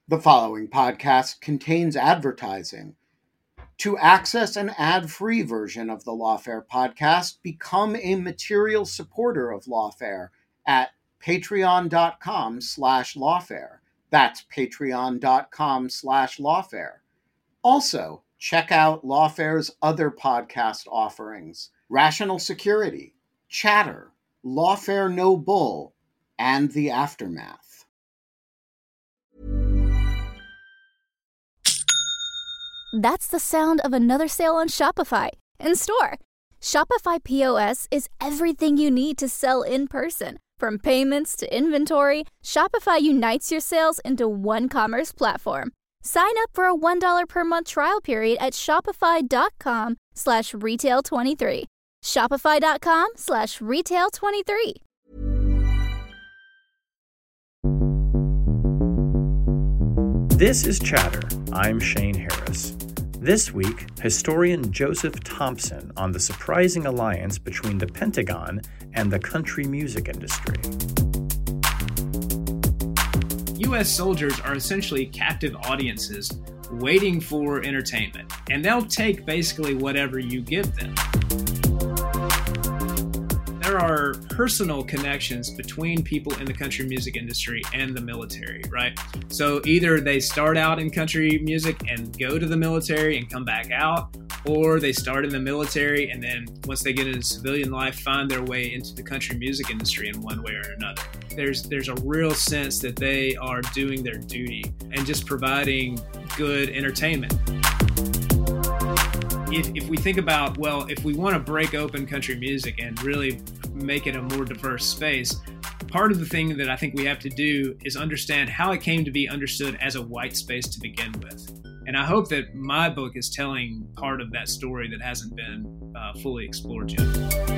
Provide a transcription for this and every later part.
The following podcast contains advertising. To access an ad-free version of the Lawfare podcast, become a material supporter of Lawfare at patreon.com/lawfare. That's patreon.com/lawfare. Also, check out Lawfare's other podcast offerings: Rational Security, Chatter, Lawfare No Bull, and The Aftermath. That's the sound of another sale on Shopify in store. Shopify POS is everything you need to sell in person. From payments to inventory, Shopify unites your sales into one commerce platform. Sign up for a $1 per month trial period at shopify.com/retail23. Shopify.com/retail23. This is Chatter. I'm Shane Harris. This week, historian Joseph Thompson on the surprising alliance between the Pentagon and the country music industry. U.S. soldiers are essentially captive audiences waiting for entertainment, and they'll take basically whatever you give them. There are personal connections between people in the country music industry and the military, right? So either they start out in country music and go to the military and come back out, or they start in the military and then once they get into civilian life, find their way into the country music industry in one way or another. There's a real sense that they are doing their duty and just providing good entertainment. If we think about, well, if we want to break open country music and really make it a more diverse space, part of the thing that I think we have to do is understand how it came to be understood as a white space to begin with. And I hope that my book is telling part of that story that hasn't been fully explored yet.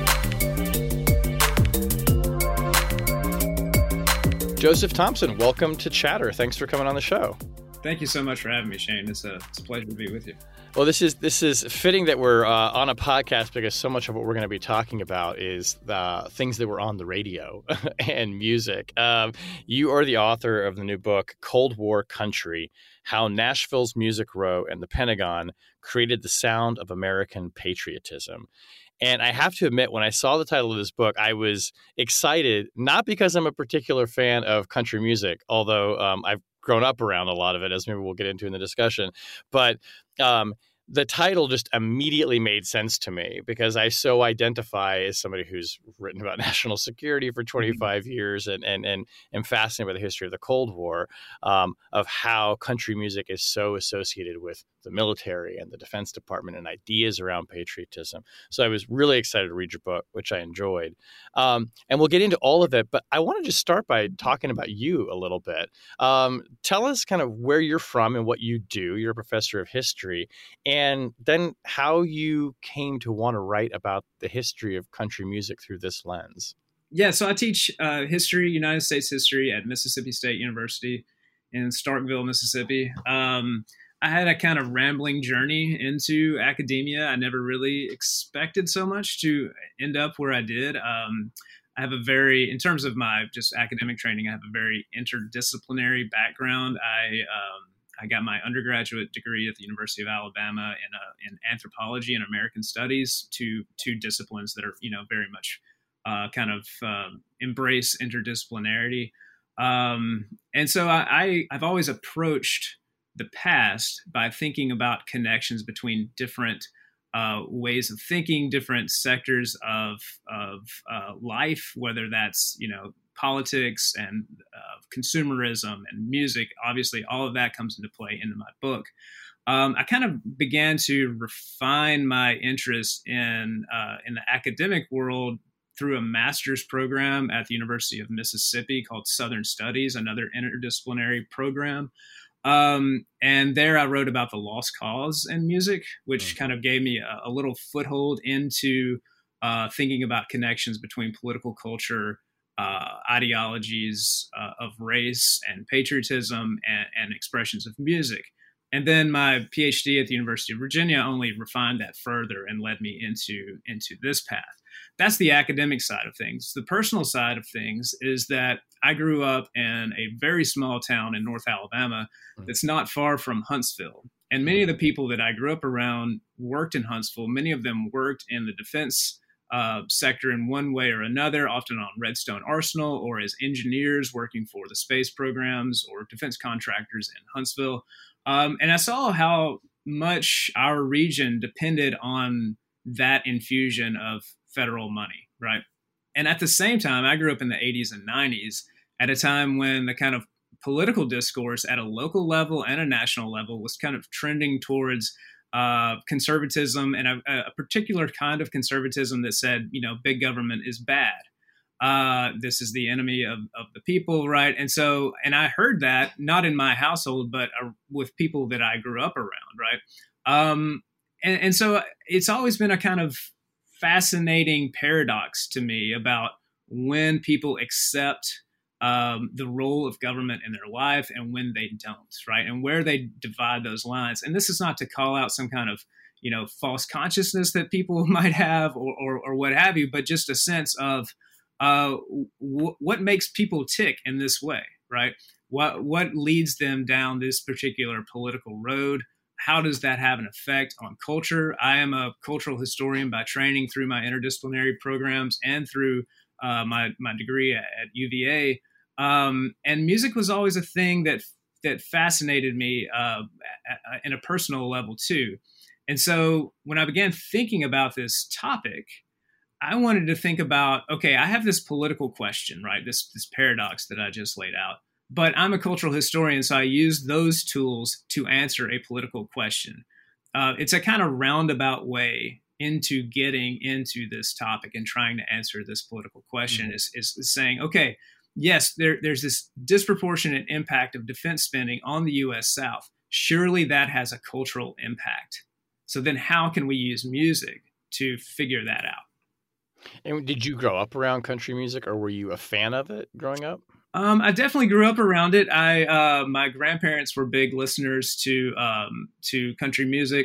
Joseph Thompson, welcome to Chatter. Thanks for coming on the show. Thank you so much for having me, Shane. It's a pleasure to be with you. Well, this is fitting that we're on a podcast because so much of what we're going to be talking about is the things that were on the radio and music. You are the author of the new book, Cold War Country: How Nashville's Music Row and the Pentagon Created the Sound of American Patriotism. And I have to admit, when I saw the title of this book, I was excited, not because I'm a particular fan of country music, although I've grown up around a lot of it, as maybe we'll get into in the discussion. But the title just immediately made sense to me because I so identify as somebody who's written about national security for 25 years and am fascinated by the history of the Cold War, of how country music is so associated with the military and the Defense Department and ideas around patriotism. So I was really excited to read your book, which I enjoyed. And we'll get into all of it, but I want to just start by talking about you a little bit. Tell us kind of where you're from and what you do. You're a professor of history, and then how you came to want to write about the history of country music through this lens. Yeah, so I teach history, United States history at Mississippi State University in Starkville, Mississippi. I had a kind of rambling journey into academia. I never really expected so much to end up where I did. I have a very, in terms of my just academic training, I have a very interdisciplinary background. I got my undergraduate degree at the University of Alabama in anthropology and American studies, two disciplines that are, very much kind of embrace interdisciplinarity. And so I've always approached the past by thinking about connections between different ways of thinking, different sectors of life, whether that's, politics and consumerism and music. Obviously, all of that comes into play into my book. I kind of began to refine my interest in the academic world through a master's program at the University of Mississippi called Southern Studies, another interdisciplinary program. And there I wrote about the lost cause in music, which kind of gave me a little foothold into thinking about connections between political culture, ideologies of race and patriotism and expressions of music. And then my PhD at the University of Virginia only refined that further and led me into this path. that's the academic side of things. The personal side of things is that I grew up in a very small town in North Alabama that's not far from Huntsville. And many of the people that I grew up around worked in Huntsville. Many of them worked in the defense sector in one way or another, often on Redstone Arsenal or as engineers working for the space programs or defense contractors in Huntsville. And I saw how much our region depended on that infusion of federal money, right? And at the same time, I grew up in the 80s and 90s at a time when the kind of political discourse at a local level and a national level was kind of trending towards conservatism, and a particular kind of conservatism that said, big government is bad. This is the enemy of the people, right? And I heard that not in my household, but with people that I grew up around, right? And so it's always been a kind of fascinating paradox to me about when people accept the role of government in their life and when they don't, right? And where they divide those lines. And this is not to call out some kind of, false consciousness that people might have or what have you, but just a sense of what makes people tick in this way, right? What leads them down this particular political road? How does that have an effect on culture? I am a cultural historian by training through my interdisciplinary programs and through my degree at UVA. And music was always a thing that fascinated me in a personal level too. And so when I began thinking about this topic, I wanted to think about, okay, I have this political question, right? This paradox that I just laid out. But I'm a cultural historian, so I use those tools to answer a political question. It's a kind of roundabout way into getting into this topic and trying to answer this political question is saying, okay, yes, there's this disproportionate impact of defense spending on the U.S. South. Surely that has a cultural impact. So then how can we use music to figure that out? And did you grow up around country music, or were you a fan of it growing up? I definitely grew up around it. My grandparents were big listeners to country music,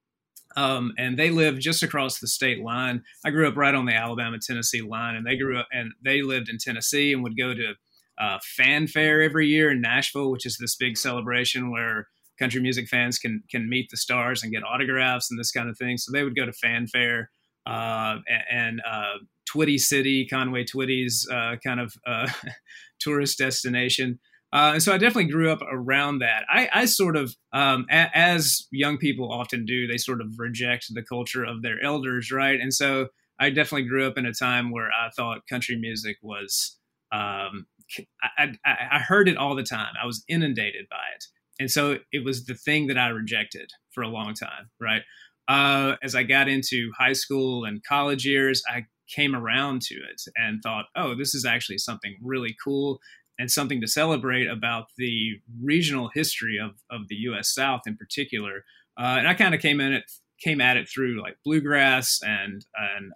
and they lived just across the state line. I grew up right on the Alabama-Tennessee line, and they lived in Tennessee and would go to Fanfare every year in Nashville, which is this big celebration where country music fans can meet the stars and get autographs and this kind of thing. So they would go to Fanfare and Twitty City, Conway Twitty's kind of tourist destination. And so I definitely grew up around that. I sort of, as young people often do, they sort of reject the culture of their elders, right? And so I definitely grew up in a time where I thought country music was, I heard it all the time. I was inundated by it. And so it was the thing that I rejected for a long time, right? As I got into high school and college years, I came around to it and thought, oh, this is actually something really cool and something to celebrate about the regional history of the U.S. South in particular. And I kind of came at it through like bluegrass and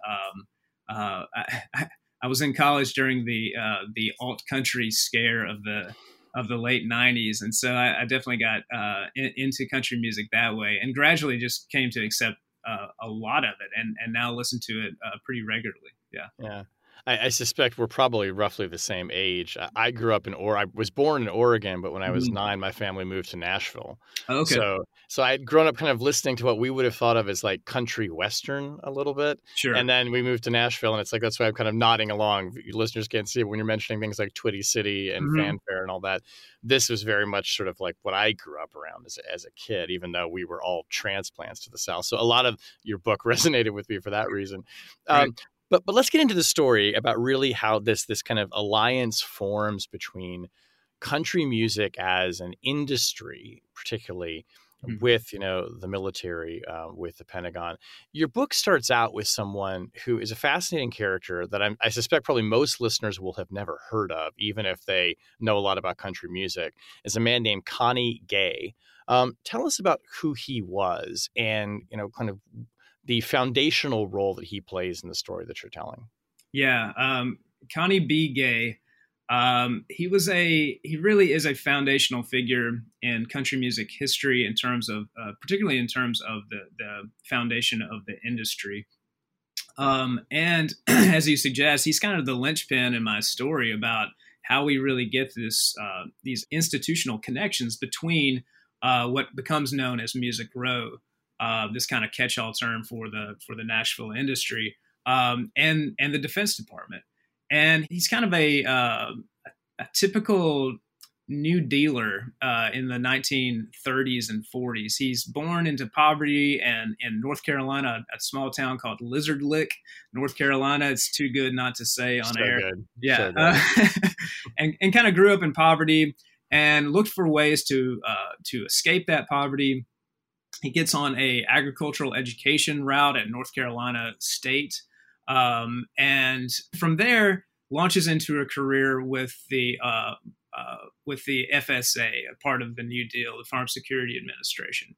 I was in college during the alt country scare of the late 90s. And so I definitely got into country music that way and gradually just came to accept a lot of it and now listen to it pretty regularly. Yeah. Yeah. I suspect we're probably roughly the same age. I grew up I was born in Oregon, but when I was 9, my family moved to Nashville. Okay. So I had grown up kind of listening to what we would have thought of as like country western a little bit. Sure. And then we moved to Nashville, and it's like, that's why I'm kind of nodding along. Your listeners can't see it when you're mentioning things like Twitty City and Fanfare and all that. This was very much sort of like what I grew up around as a kid, even though we were all transplants to the South. So a lot of your book resonated with me for that reason. Right. But let's get into the story about really how this kind of alliance forms between country music as an industry, particularly with, the military, with the Pentagon. Your book starts out with someone who is a fascinating character that I suspect probably most listeners will have never heard of, even if they know a lot about country music. Is a man named Connie Gay. Tell us about who he was and, kind of the foundational role that he plays in the story that you're telling. Yeah. Connie B. Gay, he really is a foundational figure in country music history in terms of, particularly in terms of the foundation of the industry. And as you suggest, he's kind of the linchpin in my story about how we really get these institutional connections between what becomes known as Music Row, this kind of catch-all term for the Nashville industry, and the Defense Department. And he's kind of a typical New Dealer in the 1930s and 40s. He's born into poverty and in North Carolina, a small town called Lizard Lick, North Carolina. It's too good not to say on So air. good. Yeah, So good. and kind of grew up in poverty and looked for ways to escape that poverty. He gets on a agricultural education route at North Carolina State, and from there launches into a career with the FSA, a part of the New Deal, the Farm Security Administration.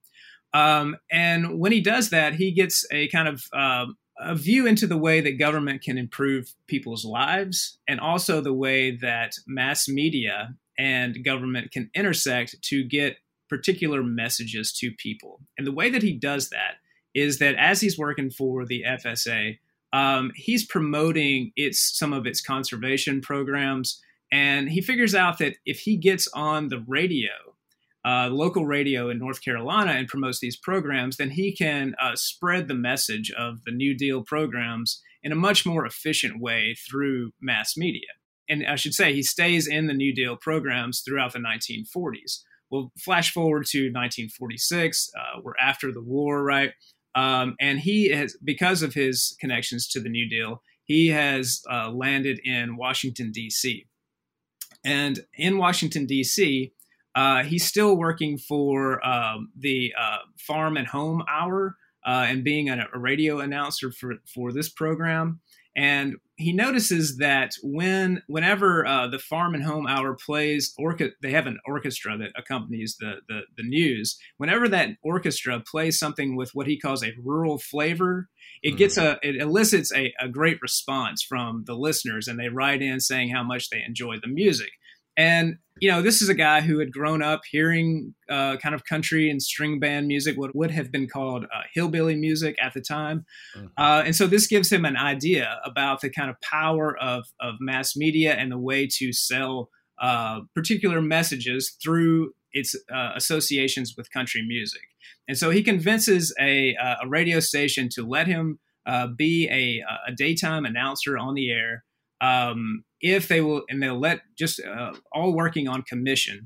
And when he does that, he gets a kind of a view into the way that government can improve people's lives, and also the way that mass media and government can intersect to get particular messages to people. And the way that he does that is that as he's working for the FSA, he's promoting some of its conservation programs. And he figures out that if he gets on the radio, local radio in North Carolina, and promotes these programs, then he can spread the message of the New Deal programs in a much more efficient way through mass media. And I should say he stays in the New Deal programs throughout the 1940s. Well, flash forward to 1946, we're after the war, right? And he has, because of his connections to the New Deal, he has landed in Washington, D.C. And in Washington, D.C., he's still working for the Farm and Home Hour and being a radio announcer for this program. And he notices that whenever the Farm and Home Hour plays, they have an orchestra that accompanies the news. Whenever that orchestra plays something with what he calls a rural flavor, it elicits a great response from the listeners, and they write in saying how much they enjoy the music. And, this is a guy who had grown up hearing kind of country and string band music, what would have been called hillbilly music at the time. Mm-hmm. And so this gives him an idea about the kind of power of mass media and the way to sell particular messages through its associations with country music. And so he convinces a radio station to let him be a daytime announcer on the air. If they will, and they'll let just all working on commission,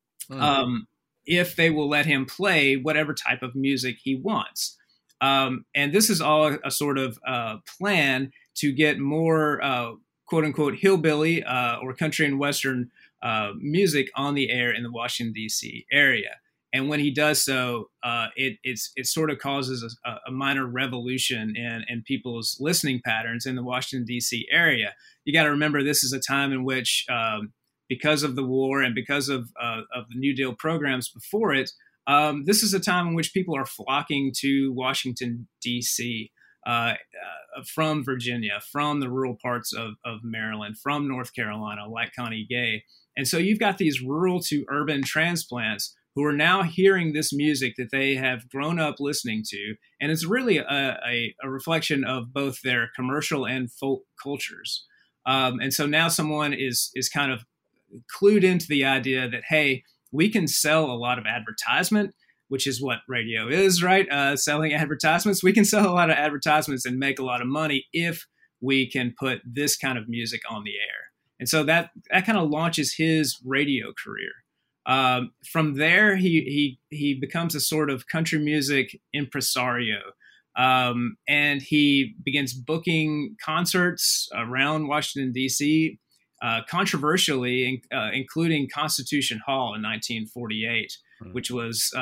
if they will let him play whatever type of music he wants. And this is all a sort of plan to get more quote unquote hillbilly or country and Western music on the air in the Washington, D.C. area. And when he does so, it sort of causes a minor revolution in people's listening patterns in the Washington, D.C. area. You got to remember, this is a time in which, because of the war and because of the New Deal programs before it, this is a time in which people are flocking to Washington, D.C. From Virginia, from the rural parts of Maryland, from North Carolina, like Connie Gay. And so you've got these rural to urban transplants who are now hearing this music that they have grown up listening to. And it's really a reflection of both their commercial and folk cultures. And so now someone is kind of clued into the idea that, hey, we can sell a lot of advertisement, which is what radio is, right? Selling advertisements. We can sell a lot of advertisements and make a lot of money if we can put this kind of music on the air. And so that kind of launches his radio career. From there, he becomes a sort of country music impresario. And he begins booking concerts around Washington, D.C., controversially, including Constitution Hall in 1948, which was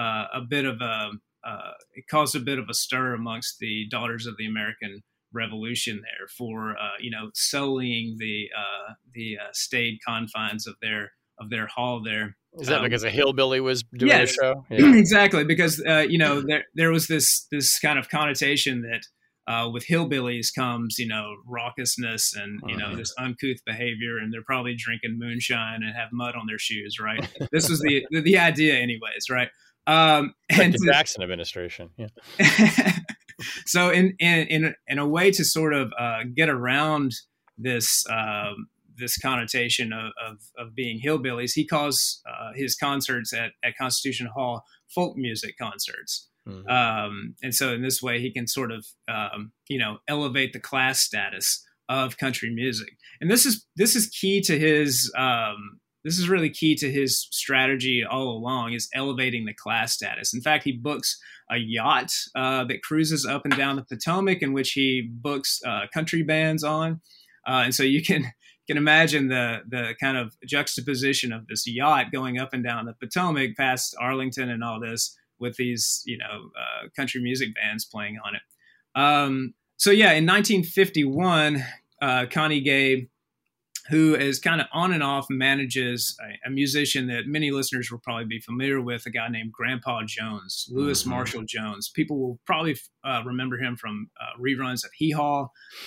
it caused a bit of a stir amongst the Daughters of the American Revolution there for, sullying the staid confines of their hall there. Is that because a hillbilly was doing a show? Yeah. Exactly, because there was this kind of connotation that with hillbillies comes raucousness and this uncouth behavior, and they're probably drinking moonshine and have mud on their shoes, right? This was the idea, anyways, right? And the Jackson administration, yeah. So in a way to sort of get around this this connotation of being hillbillies, he calls his concerts at Constitution Hall folk music concerts. Mm-hmm. And so in this way, he can sort of elevate the class status of country music. And this is key to his this is really key to his strategy all along, is elevating the class status. In fact, he books a yacht that cruises up and down the Potomac, in which he books country bands on. And so you can imagine the kind of juxtaposition of this yacht going up and down the Potomac past Arlington and all this, with these, country music bands playing on it. So yeah, in 1951, Connie Gay, who is kind of on and off manages a musician that many listeners will probably be familiar with, a guy named Grandpa Jones, Louis Marshall Jones. People will probably remember him from reruns of Hee Haw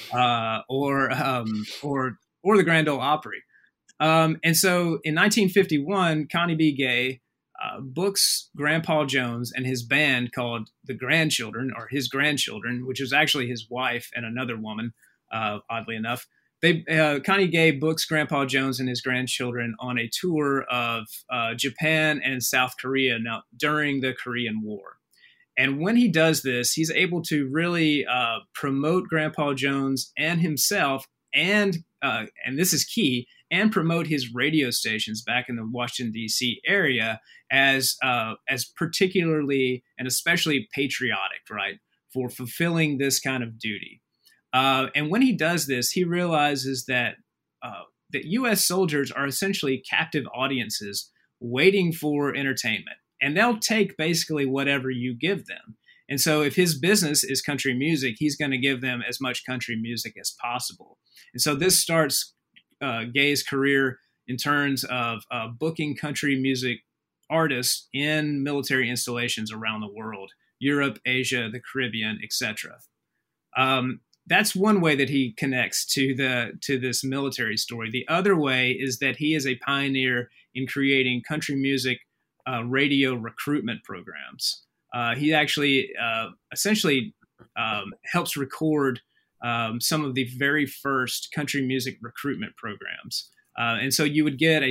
or the Grand Ole Opry. And so in 1951, Connie B. Gay books Grandpa Jones and his band called The Grandchildren, or His Grandchildren, which was actually his wife and another woman, oddly enough. Connie Gay books Grandpa Jones and his grandchildren on a tour of Japan and South Korea now during the Korean War. And when he does this, he's able to really promote Grandpa Jones and himself, and this is key, and promote his radio stations back in the Washington, D.C. area as particularly and especially patriotic, right, for fulfilling this kind of duty. And when he does this, he realizes that U.S. soldiers are essentially captive audiences waiting for entertainment, and they'll take basically whatever you give them. And so if his business is country music, he's going to give them as much country music as possible. And so this starts Gay's career in terms of booking country music artists in military installations around the world, Europe, Asia, the Caribbean, etc. That's one way that he connects to this military story. The other way is that he is a pioneer in creating country music radio recruitment programs. He actually essentially helps record some of the very first country music recruitment programs. And so you would get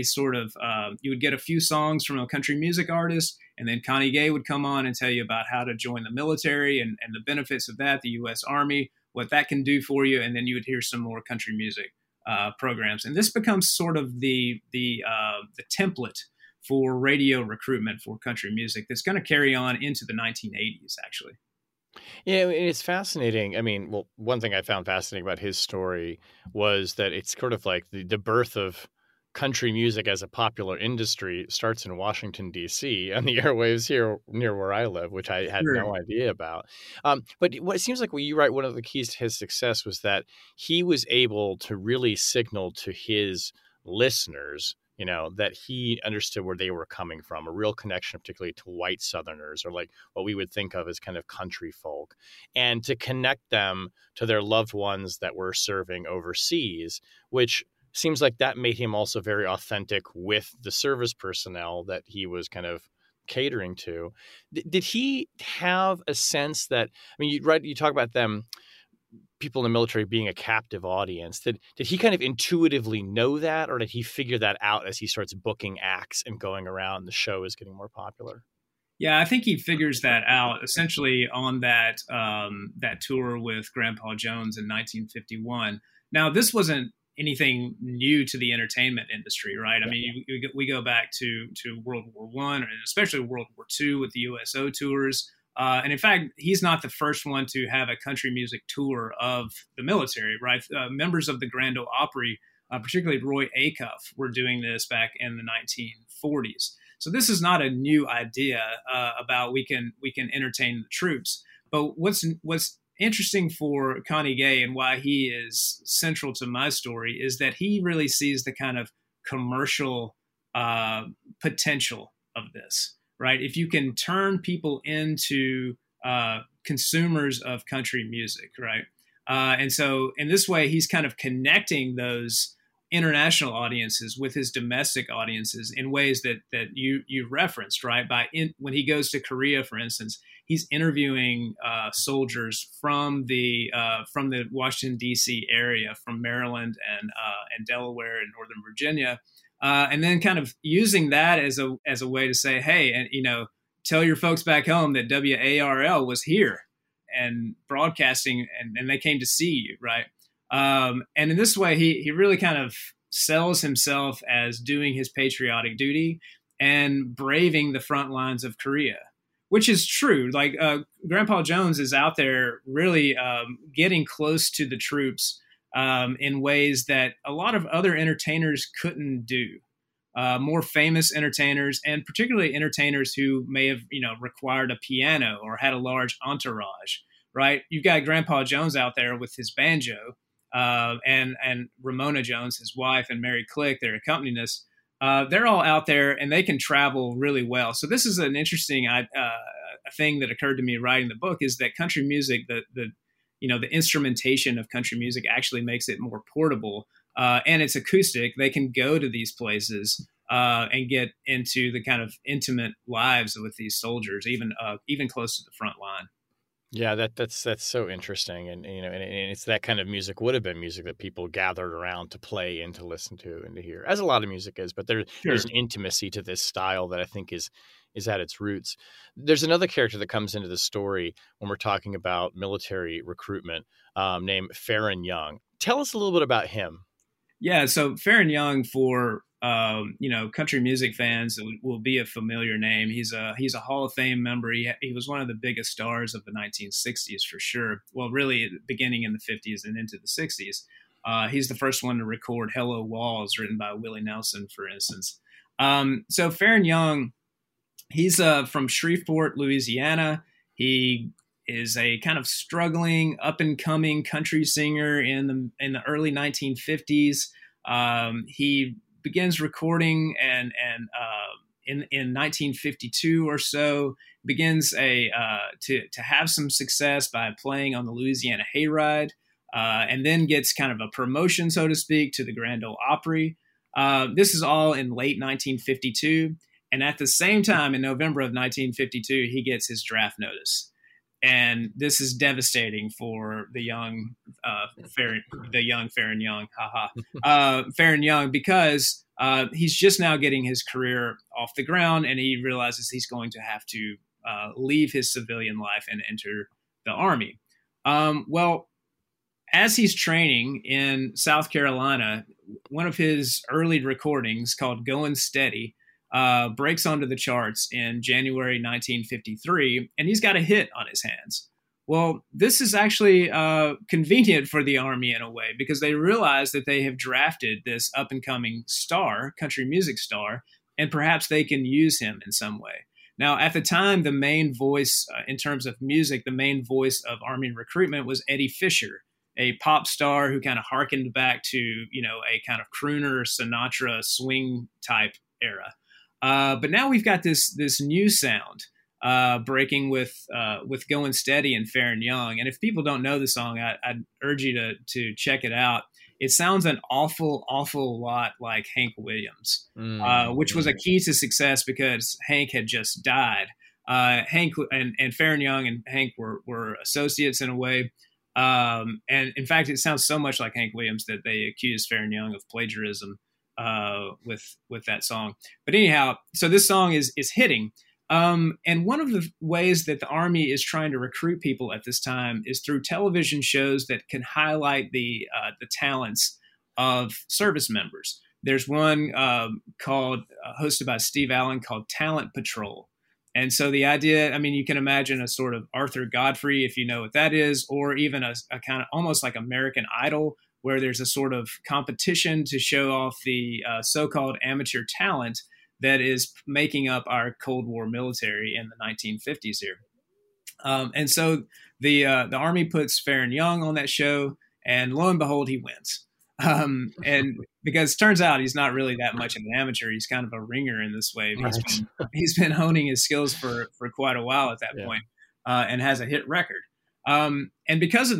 a few songs from a country music artist, and then Connie Gay would come on and tell you about how to join the military and the benefits of that, the U.S. Army, what that can do for you, and then you would hear some more country music programs. And this becomes sort of the template for radio recruitment for country music that's going to carry on into the 1980s, actually. Yeah, it's fascinating. I mean, well, one thing I found fascinating about his story was that it's sort of like the birth of country music as a popular industry starts in Washington, D.C. on the airwaves here near where I live, which I had no idea about. But what it seems like when you write, one of the keys to his success was that he was able to really signal to his listeners, that he understood where they were coming from, a real connection, particularly to white Southerners, or like what we would think of as kind of country folk, and to connect them to their loved ones that were serving overseas, which seems like that made him also very authentic with the service personnel that he was kind of catering to. Did he have a sense that, I mean, you talk about them, people in the military being a captive audience. Did he kind of intuitively know that, or did he figure that out as he starts booking acts and going around, the show is getting more popular? Yeah, I think he figures that out essentially on that tour with Grandpa Jones in 1951. Now, this wasn't anything new to the entertainment industry, right? Yeah. I mean, we go back to World War I, and especially World War II with the USO tours. And in fact, he's not the first one to have a country music tour of the military, right? Members of the Grand Ole Opry, particularly Roy Acuff, were doing this back in the 1940s. So this is not a new idea about we can entertain the troops. But what's interesting for Connie Gay, and why he is central to my story, is that he really sees the kind of commercial potential of this. Right? If you can turn people into consumers of country music, right? And so in this way, he's kind of connecting those international audiences with his domestic audiences in ways that you referenced, right? When he goes to Korea, for instance, he's interviewing soldiers from the Washington D.C. area, from Maryland and Delaware and Northern Virginia, and then kind of using that as a way to say, hey, and tell your folks back home that WARL was here and broadcasting, and they came to see you, right? And in this way, he really kind of sells himself as doing his patriotic duty and braving the front lines of Korea, which is true. Like Grandpa Jones is out there really getting close to the troops in ways that a lot of other entertainers couldn't do. More famous entertainers, and particularly entertainers who may have required a piano or had a large entourage, right? You've got Grandpa Jones out there with his banjo. And Ramona Jones, his wife, and Mary Click, their accompanist, they're all out there and they can travel really well. So this is an interesting thing that occurred to me writing the book, is that country music, the instrumentation of country music actually makes it more portable, and it's acoustic. They can go to these places and get into the kind of intimate lives with these soldiers, even close to the front line. Yeah, that's so interesting, and and it's that kind of music would have been music that people gathered around to play and to listen to and to hear, as a lot of music is. But there's an intimacy to this style that I think is at its roots. There's another character that comes into the story when we're talking about military recruitment, named Faron Young. Tell us a little bit about him. Yeah, so Faron Young, for country music fans, will be a familiar name. He's a Hall of Fame member. He was one of the biggest stars of the 1960s for sure. Well, really beginning in the 50s and into the 60s. He's the first one to record "Hello Walls," written by Willie Nelson, for instance. So Faron Young, he's from Shreveport, Louisiana. He is a kind of struggling, up and coming country singer in the early 1950s. He begins recording and in 1952 or so begins to have some success by playing on the Louisiana Hayride, and then gets kind of a promotion, so to speak, to the Grand Ole Opry. This is all in late 1952, and at the same time, in November of 1952, he gets his draft notice. And this is devastating for the young Faron Young, Faron Young, because he's just now getting his career off the ground, and he realizes he's going to have to leave his civilian life and enter the Army. Well, as he's training in South Carolina, one of his early recordings, called "Goin' Steady," breaks onto the charts in January 1953, and he's got a hit on his hands. Well, this is actually convenient for the Army in a way, because they realize that they have drafted this up-and-coming star, country music star, and perhaps they can use him in some way. Now, at the time, the main voice in terms of music, the main voice of Army recruitment was Eddie Fisher, a pop star who kind of harkened back to, a kind of crooner, Sinatra, swing type era. But now we've got this new sound breaking with "Goin' Steady" and Faron Young. And if people don't know the song, I'd urge you to check it out. It sounds an awful lot like Hank Williams, which was a key to success because Hank had just died. Hank and Faron Young and Hank were associates in a way. And in fact, it sounds so much like Hank Williams that they accused Faron Young of plagiarism with that song. But anyhow, so this song is hitting. And one of the ways that the Army is trying to recruit people at this time is through television shows that can highlight the talents of service members. There's one hosted by Steve Allen, called Talent Patrol. And so the idea, you can imagine a sort of Arthur Godfrey, if you know what that is, or even a kind of almost like American Idol, where there's a sort of competition to show off the so-called amateur talent that is making up our Cold War military in the 1950s here. And so the Army puts Faron Young on that show, and lo and behold, he wins. And because it turns out he's not really that much of an amateur. He's kind of a ringer in this way. Right. He's been honing his skills for quite a while at that point, and has a hit record. And because of that,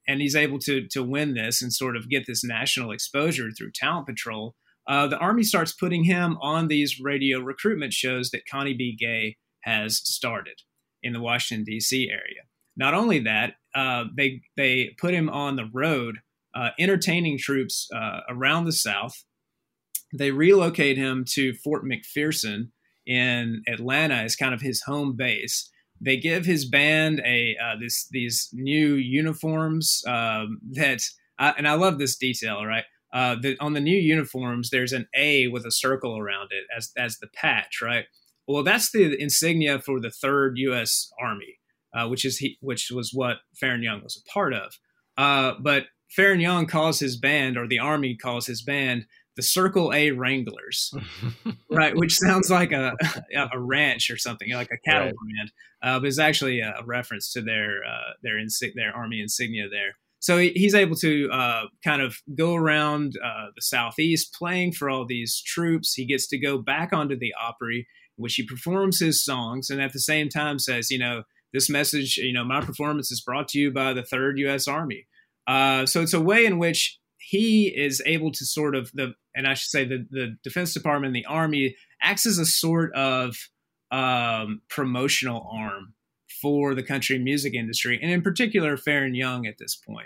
he's able to win this and sort of get this national exposure through Talent Patrol. The Army starts putting him on these radio recruitment shows that Connie B. Gay has started in the Washington, D.C. area. Not only that, they put him on the road entertaining troops around the South. They relocate him to Fort McPherson in Atlanta as kind of his home base. They give his band these new uniforms and I love this detail, right? On the new uniforms, there's an A with a circle around it as the patch, right? Well, that's the insignia for the 3rd U.S. Army, which was what Faron Young was a part of. But Faron Young calls his band, or the Army calls his band, the Circle A Wranglers, right? Which sounds like a ranch or something, like a cattle brand, but it's actually a reference to their Army insignia there. So he's able to kind of go around the Southeast playing for all these troops. He gets to go back onto the Opry, in which he performs his songs, and at the same time says, this message, my performance is brought to you by the 3rd U.S. Army. So it's a way in which he is able to sort of the Defense Department and the Army acts as a sort of promotional arm for the country music industry, and in particular, Faron Young at this point.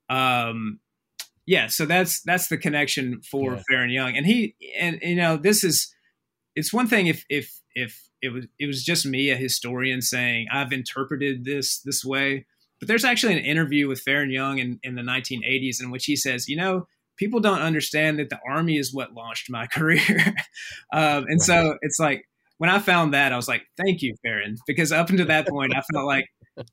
So that's the connection for Faron Young, it's one thing if it was just me, a historian, saying I've interpreted this way. But there's actually an interview with Faron Young in the 1980s in which he says, people don't understand that the Army is what launched my career. So it's like, when I found that, I was like, thank you, Faron, because up until that point, I felt like,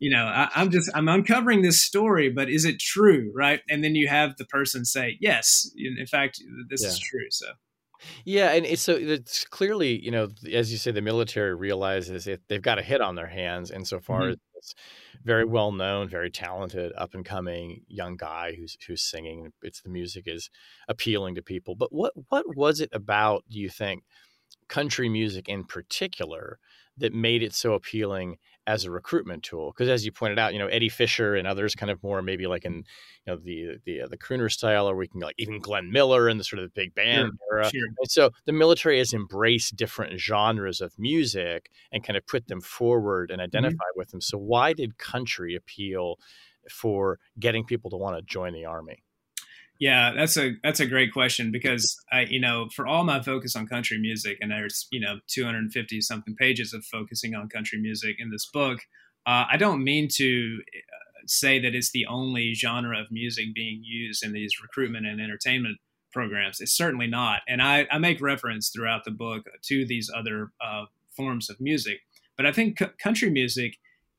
I'm uncovering this story, but is it true? Right. And then you have the person say, yes, in fact, this is true. So. Yeah, and it's clearly, as you say, the military realizes they've got a hit on their hands insofar as this very well-known, very talented, up-and-coming young guy who's singing. The music is appealing to people. But what was it about, do you think, country music in particular that made it so appealing as a recruitment tool? Because as you pointed out, Eddie Fisher and others kind of more maybe like in the crooner style, or we can like even Glenn Miller and the sort of the big band era. Sure. And so the military has embraced different genres of music and kind of put them forward and identify with them. So why did country appeal for getting people to want to join the Army? Yeah, that's a great question, because for all my focus on country music, and there's 250 something pages of focusing on country music in this book, I don't mean to say that it's the only genre of music being used in these recruitment and entertainment programs. It's certainly not, and I make reference throughout the book to these other forms of music. But I think country music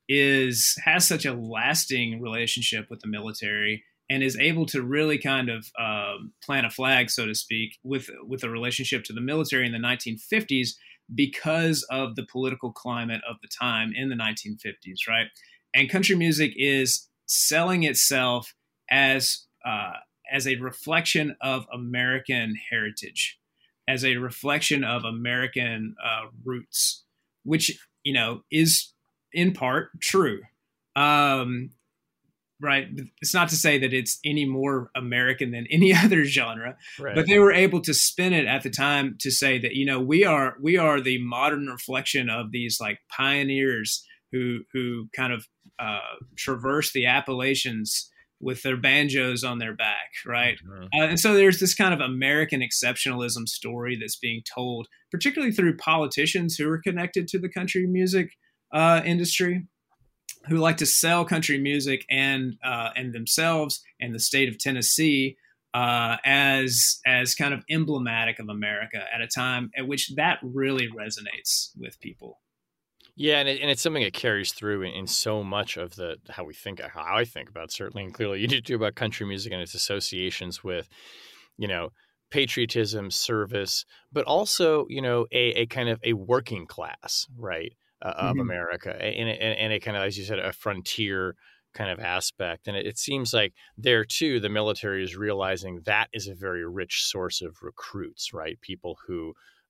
has such a lasting relationship with the military, and is able to really kind of plant a flag, so to speak, with a relationship to the military in the 1950s because of the political climate of the time in the 1950s, right? And country music is selling itself as a reflection of American heritage, as a reflection of American roots, which is in part true. Right. It's not to say that it's any more American than any other genre, right. But they were able to spin it at the time to say that, we are the modern reflection of these like pioneers who kind of traverse the Appalachians with their banjos on their back. Right. Mm-hmm. And so there's this kind of American exceptionalism story that's being told, particularly through politicians who are connected to the country music industry, who like to sell country music and themselves and the state of Tennessee as kind of emblematic of America at a time at which that really resonates with people. Yeah, and it's something that carries through in so much of how I think about, certainly, and clearly you do too, about country music and its associations with, patriotism, service, but also, a kind of a working class, right? Of America, and a kind of, as you said, a frontier kind of aspect. And it seems like there too, the military is realizing that is a very rich source of recruits, right? People who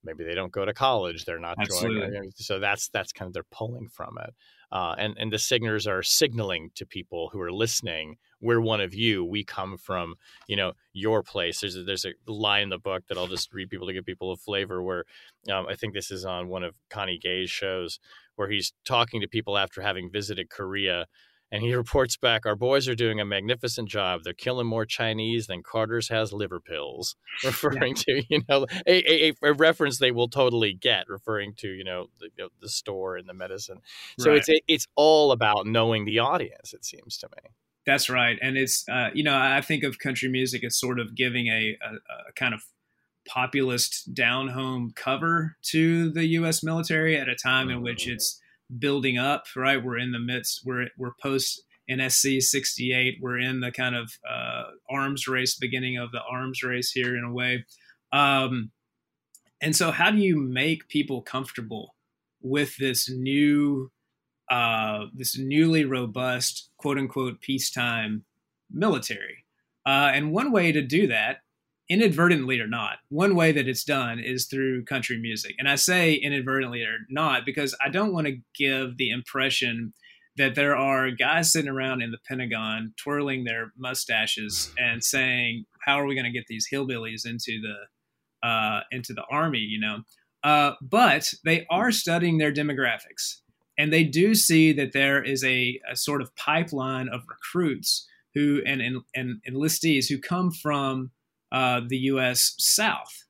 maybe they don't go to college, they're not Absolutely. joining. So that's kind of, they're pulling from it. And the signers are signaling to people who are listening, we're one of you. We come from, your place. There's a line in the book that I'll just read people to give people a flavor where I think this is on one of Connie Gay's shows, where he's talking to people after having visited Korea. And he reports back, our boys are doing a magnificent job. They're killing more Chinese than Carter's has liver pills, referring to, a reference they will totally get, referring to, the store and the medicine. So Right. it's all about knowing the audience, it seems to me. That's right. And it's, I think of country music as sort of giving a kind of populist down home cover to the U.S. military at a time in which it's building up, right? We're in the midst, we're post NSC 68. We're in the kind of arms race, beginning of the arms race here in a way. And so how do you make people comfortable with this newly robust, quote unquote, peacetime military? And one way to do that, inadvertently or not, one way that it's done is through country music. And I say inadvertently or not because I don't want to give the impression that there are guys sitting around in the Pentagon twirling their mustaches and saying, how are we going to get these hillbillies into the army, but they are studying their demographics. And they do see that there is a sort of pipeline of recruits and enlistees who come from the U.S. South.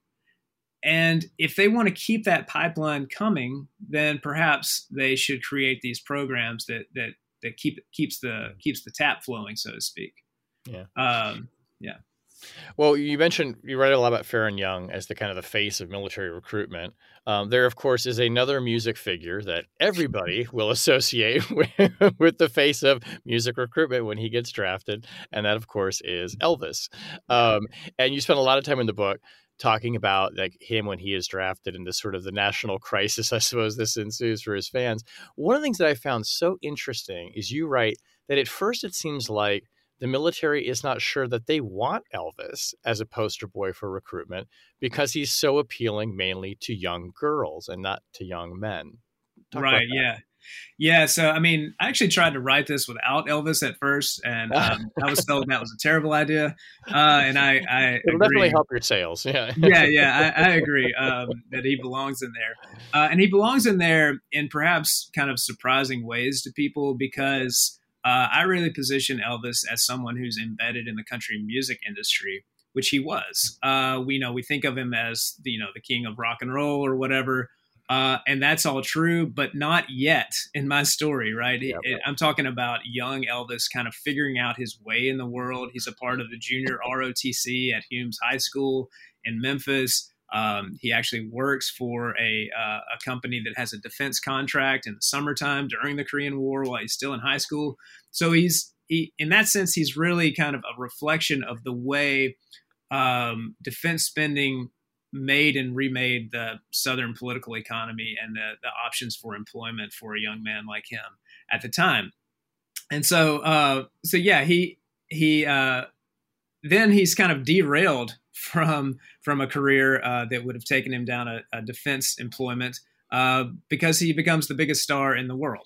And if they want to keep that pipeline coming, then perhaps they should create these programs that keeps the tap flowing, so to speak. Yeah. Yeah. Well, you mentioned you write a lot about Faron Young as the kind of the face of military recruitment. There, of course, is another music figure that everybody will associate with the face of music recruitment when he gets drafted, and that, of course, is Elvis. And you spend a lot of time in the book talking about like him when he is drafted and the sort of the national crisis, I suppose, this ensues for his fans. One of the things that I found so interesting is you write that at first it seems like the military is not sure that they want Elvis as a poster boy for recruitment because he's so appealing mainly to young girls and not to young men. Right. Yeah. Yeah. So, I mean, I actually tried to write this without Elvis at first, and I was told that was a terrible idea. And I It'll definitely help your sales. Yeah. I agree that he belongs in there. And he belongs in there in perhaps kind of surprising ways to people because I really position Elvis as someone who's embedded in the country music industry, which he was. We think of him as the king of rock and roll or whatever. And that's all true, but not yet in my story, right? Yep. I'm talking about young Elvis kind of figuring out his way in the world. He's a part of the junior ROTC at Humes High School in Memphis. He actually works for a company that has a defense contract in the summertime during the Korean War while he's still in high school. So he in that sense, he's really kind of a reflection of the way defense spending made and remade the Southern political economy and the options for employment for a young man like him at the time. And so then he's kind of derailed from a career that would have taken him down a defense employment because he becomes the biggest star in the world.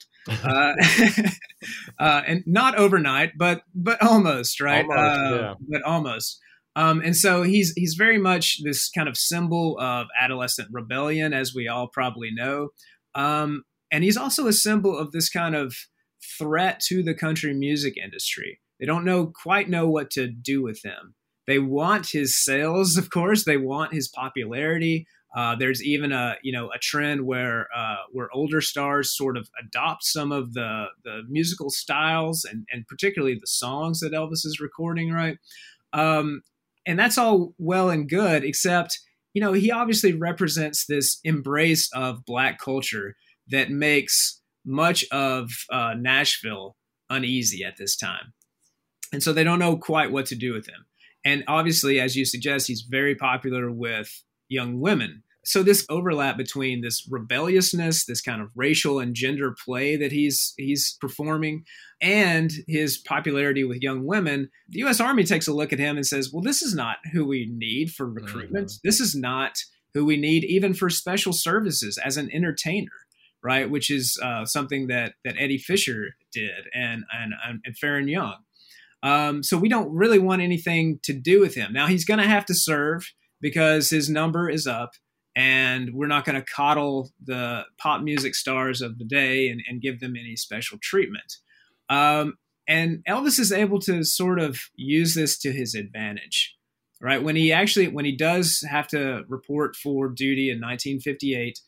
And not overnight, but almost, right? But almost. And so he's very much this kind of symbol of adolescent rebellion, as we all probably know. And he's also a symbol of this kind of threat to the country music industry. They don't quite know what to do with him. They want his sales, of course. They want his popularity. There's even a trend where older stars sort of adopt some of the musical styles and particularly the songs that Elvis is recording, right? And that's all well and good, except, he obviously represents this embrace of Black culture that makes much of Nashville uneasy at this time. And so they don't know quite what to do with him. And obviously, as you suggest, he's very popular with young women. So this overlap between this rebelliousness, this kind of racial and gender play that he's performing, and his popularity with young women, the U.S. Army takes a look at him and says, well, this is not who we need for recruitment. This is not who we need even for special services as an entertainer, right? Which is something that Eddie Fisher did and Farron Young. So we don't really want anything to do with him. Now he's going to have to serve because his number is up, and we're not going to coddle the pop music stars of the day and give them any special treatment. And Elvis is able to sort of use this to his advantage, right? When he does have to report for duty in 1958,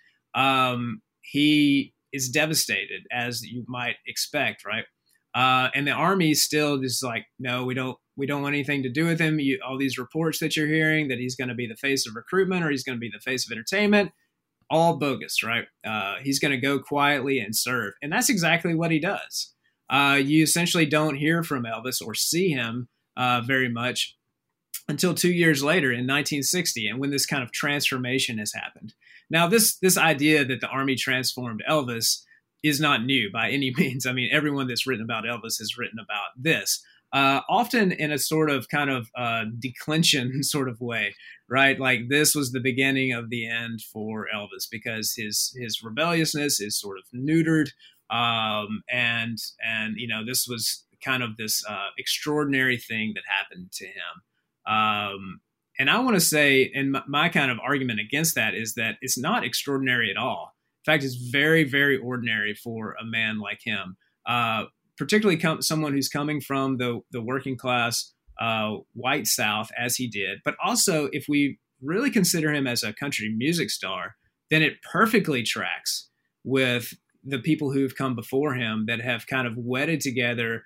he is devastated, as you might expect, right? And the Army still just like, no, we don't want anything to do with him. All these reports that you're hearing that he's going to be the face of recruitment or he's going to be the face of entertainment, all bogus, right? He's going to go quietly and serve. And that's exactly what he does. You essentially don't hear from Elvis or see him very much until 2 years later in 1960, and when this kind of transformation has happened. Now, this idea that the Army transformed Elvis is not new by any means. I mean, everyone that's written about Elvis has written about this, often in a sort of kind of declension sort of way, right? Like this was the beginning of the end for Elvis because his rebelliousness is sort of neutered. And this was kind of this extraordinary thing that happened to him. And I want to say, and my kind of argument against that is that it's not extraordinary at all. In fact, it's very, very ordinary for a man like him, particularly someone who's coming from the working class white South, as he did. But also, if we really consider him as a country music star, then it perfectly tracks with the people who've come before him that have kind of wedded together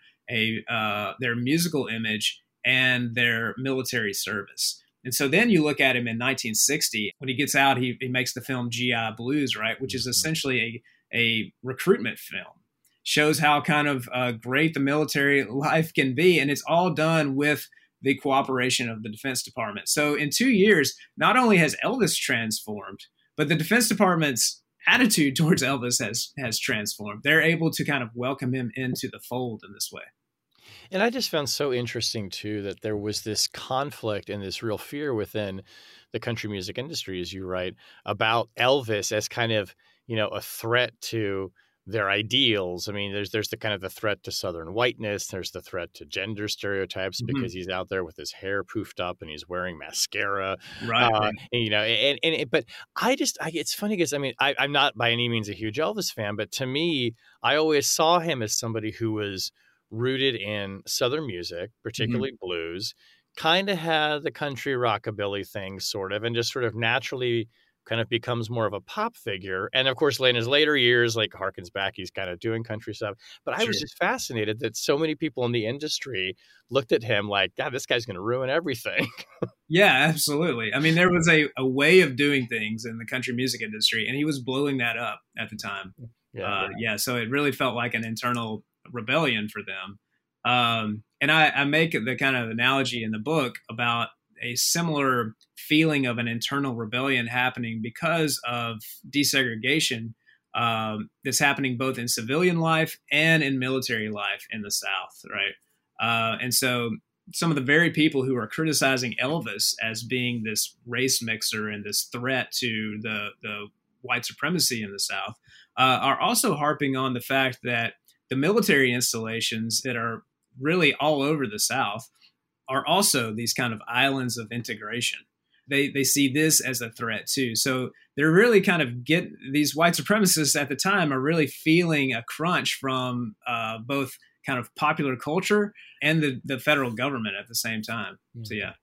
their musical image and their military service. And so then you look at him in 1960, when he gets out, he makes the film GI Blues, right, which is essentially a recruitment film. Shows how kind of great the military life can be. And it's all done with the cooperation of the Defense Department. So in 2 years, not only has Elvis transformed, but the Defense Department's attitude towards Elvis has transformed. They're able to kind of welcome him into the fold in this way. And I just found so interesting, too, that there was this conflict and this real fear within the country music industry, as you write, about Elvis as kind of, a threat to their ideals. I mean, there's the kind of the threat to Southern whiteness. There's the threat to gender stereotypes because he's out there with his hair poofed up and he's wearing mascara. Right. But it's funny because, I mean, I'm not by any means a huge Elvis fan, but to me, I always saw him as somebody who was rooted in Southern music, particularly blues, kind of had the country rockabilly thing sort of, and just sort of naturally kind of becomes more of a pop figure. And of course, in his later years, like harkens back, he's kind of doing country stuff. But I was just fascinated that so many people in the industry looked at him like, God, this guy's going to ruin everything. Yeah, absolutely. I mean, there was a way of doing things in the country music industry, and he was blowing that up at the time. So it really felt like an internal rebellion for them. And I make the kind of analogy in the book about a similar feeling of an internal rebellion happening because of desegregation that's happening both in civilian life and in military life in the South, right? And so some of the very people who are criticizing Elvis as being this race mixer and this threat to the white supremacy in the South are also harping on the fact that the military installations that are really all over the South are also these kind of islands of integration. They see this as a threat too. So they're really kind of these white supremacists at the time are really feeling a crunch from both kind of popular culture and the federal government at the same time. So, yeah.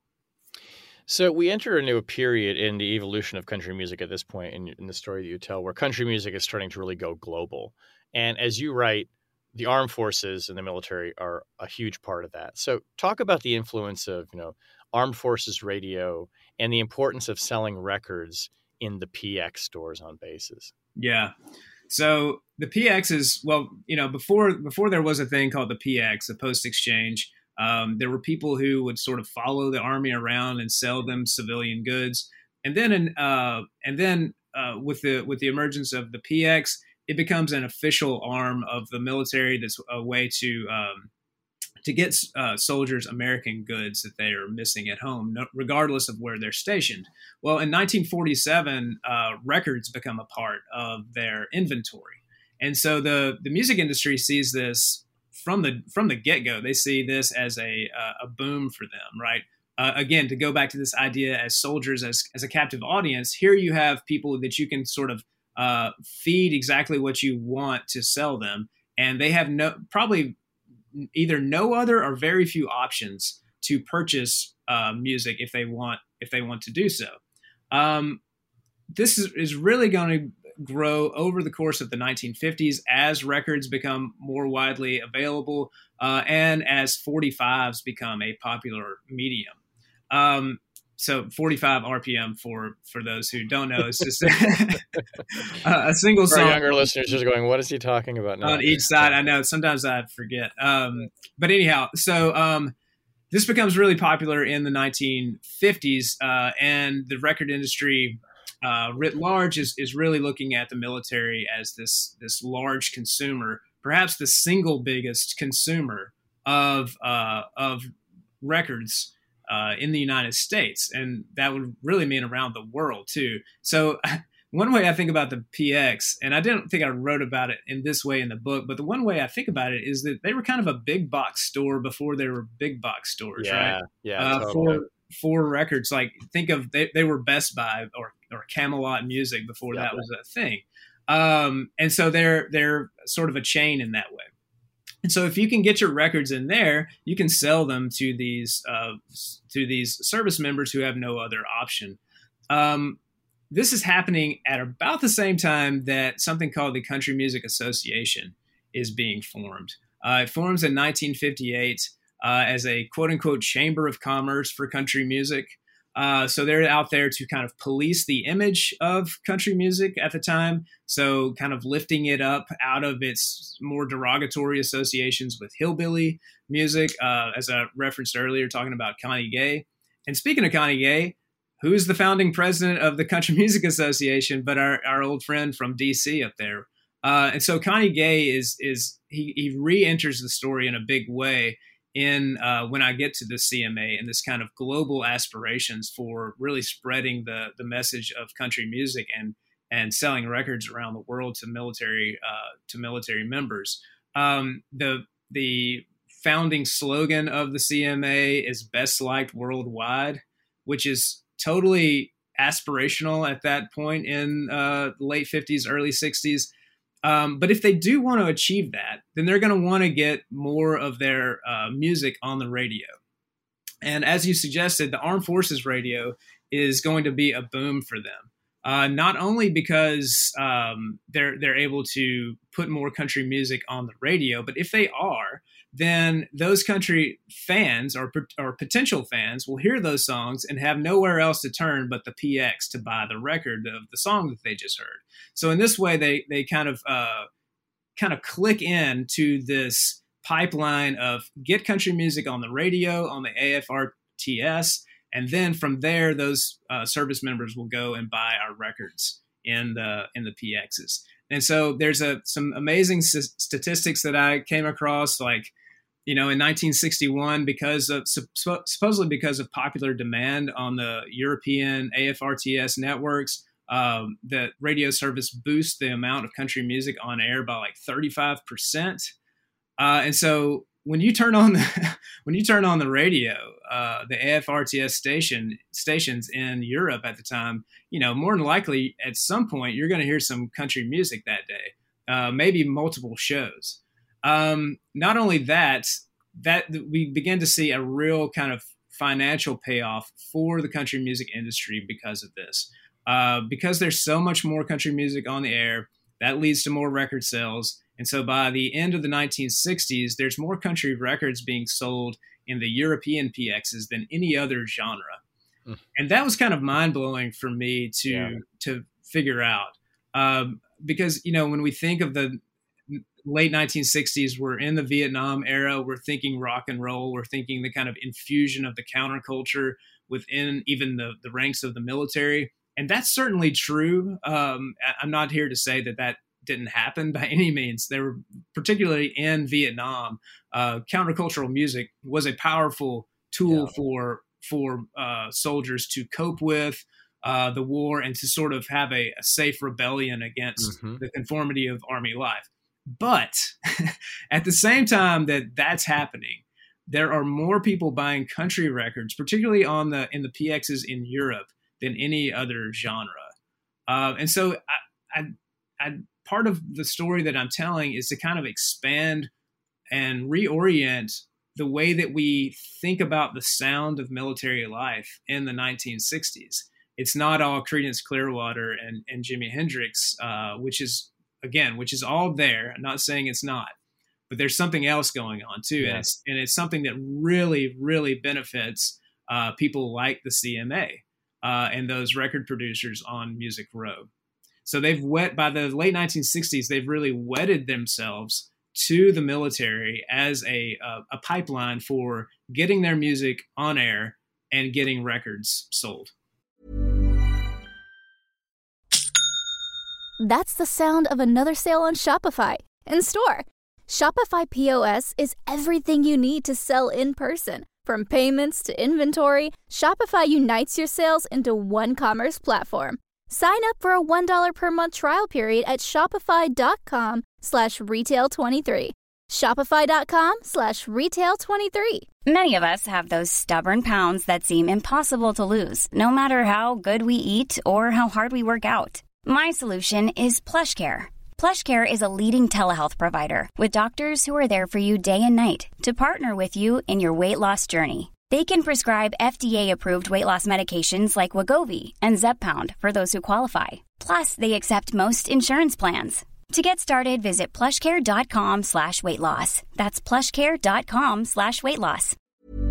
So we enter a new period in the evolution of country music at this point in the story that you tell, where country music is starting to really go global. And as you write, the armed forces and the military are a huge part of that. So talk about the influence of, armed forces radio and the importance of selling records in the PX stores on bases. Yeah. So the PX is, before there was a thing called the PX, the Post Exchange, there were people who would sort of follow the Army around and sell them civilian goods. And then with the emergence of the PX, it becomes an official arm of the military. That's a way to to get soldiers American goods that they are missing at home, regardless of where they're stationed. Well, in 1947, records become a part of their inventory. And so the music industry sees this from the get-go. They see this as a boom for them, right? Again, to go back to this idea as soldiers, as a captive audience, here you have people that you can sort of feed exactly what you want to sell them. And they have probably either no other or very few options to purchase music if they want to do so. This is really going to grow over the course of the 1950s as records become more widely available and as 45s become a popular medium. So 45 RPM for those who don't know, it's just a single song. For our younger listeners just going, what is he talking about now? On each side, I know. Sometimes I forget. But anyhow, so this becomes really popular in the 1950s, and the record industry writ large is really looking at the military as this large consumer, perhaps the single biggest consumer of records in the United States, and that would really mean around the world too. So one way I think about the PX, and I didn't think I wrote about it in this way in the book, but the one way I think about it is that they were kind of a big box store before they were big box stores, right? Yeah, totally. For records, like think of they were Best Buy or Camelot Music before that was a thing. And so they're sort of a chain in that way. And so if you can get your records in there, you can sell them to these service members who have no other option. This is happening at about the same time that something called the Country Music Association is being formed. It forms in 1958 as a quote-unquote chamber of commerce for country music. So they're out there to kind of police the image of country music at the time. So kind of lifting it up out of its more derogatory associations with hillbilly music, as I referenced earlier, talking about Connie Gay. And speaking of Connie Gay, who's the founding president of the Country Music Association, but our old friend from DC up there. And so Connie Gay he re-enters the story in a big way in when I get to the CMA and this kind of global aspirations for really spreading the message of country music and selling records around the world to military members. The founding slogan of the CMA is "Best Liked Worldwide," which is totally aspirational at that point in the late 50s, early 60s. But if they do want to achieve that, then they're going to want to get more of their music on the radio. And as you suggested, the Armed Forces radio is going to be a boom for them. Not only because they're able to put more country music on the radio, but if they are, then those country fans or potential fans will hear those songs and have nowhere else to turn but the PX to buy the record of the song that they just heard. So in this way, they kind of click into this pipeline of get country music on the radio, on the AFRTS, and then from there, those service members will go and buy our records in the PXs. And so there's some amazing statistics that I came across, like, in 1961, supposedly because of popular demand on the European AFRTS networks, the radio service boosts the amount of country music on air by like 35%. And so when you turn on the radio, the AFRTS stations in Europe at the time, more than likely at some point you're going to hear some country music that day, maybe multiple shows. Not only that we begin to see a real kind of financial payoff for the country music industry because of this. Because there's so much more country music on the air, that leads to more record sales. And so by the end of the 1960s, there's more country records being sold in the European PXs than any other genre. And that was kind of mind-blowing for me to figure out. Because, when we think of the late 1960s, we're in the Vietnam era, we're thinking rock and roll, we're thinking the kind of infusion of the counterculture within even the ranks of the military. And that's certainly true. I'm not here to say that didn't happen by any means. They were particularly in Vietnam. Countercultural music was a powerful tool for soldiers to cope with the war and to sort of have a safe rebellion against the conformity of army life. But at the same time that's happening, there are more people buying country records, particularly in the PXs in Europe, than any other genre. And so I part of the story that I'm telling is to kind of expand and reorient the way that we think about the sound of military life in the 1960s. It's not all Creedence Clearwater and Jimi Hendrix, which is all there. I'm not saying it's not, but there's something else going on too. Yeah. And it's something that really, really benefits people like the CMA and those record producers on Music Row. So by the late 1960s, they've really wedded themselves to the military as a pipeline for getting their music on air and getting records sold. That's the sound of another sale on Shopify in-store. Shopify POS is everything you need to sell in person. From payments to inventory, Shopify unites your sales into one commerce platform. Sign up for a $1 per month trial period at shopify.com/retail23. Shopify.com/retail23. Many of us have those stubborn pounds that seem impossible to lose, no matter how good we eat or how hard we work out. My solution is PlushCare. PlushCare is a leading telehealth provider with doctors who are there for you day and night to partner with you in your weight loss journey. They can prescribe FDA-approved weight loss medications like Wegovy and Zepbound for those who qualify. Plus, they accept most insurance plans. To get started, visit plushcare.com/weightloss. That's plushcare.com/weightloss.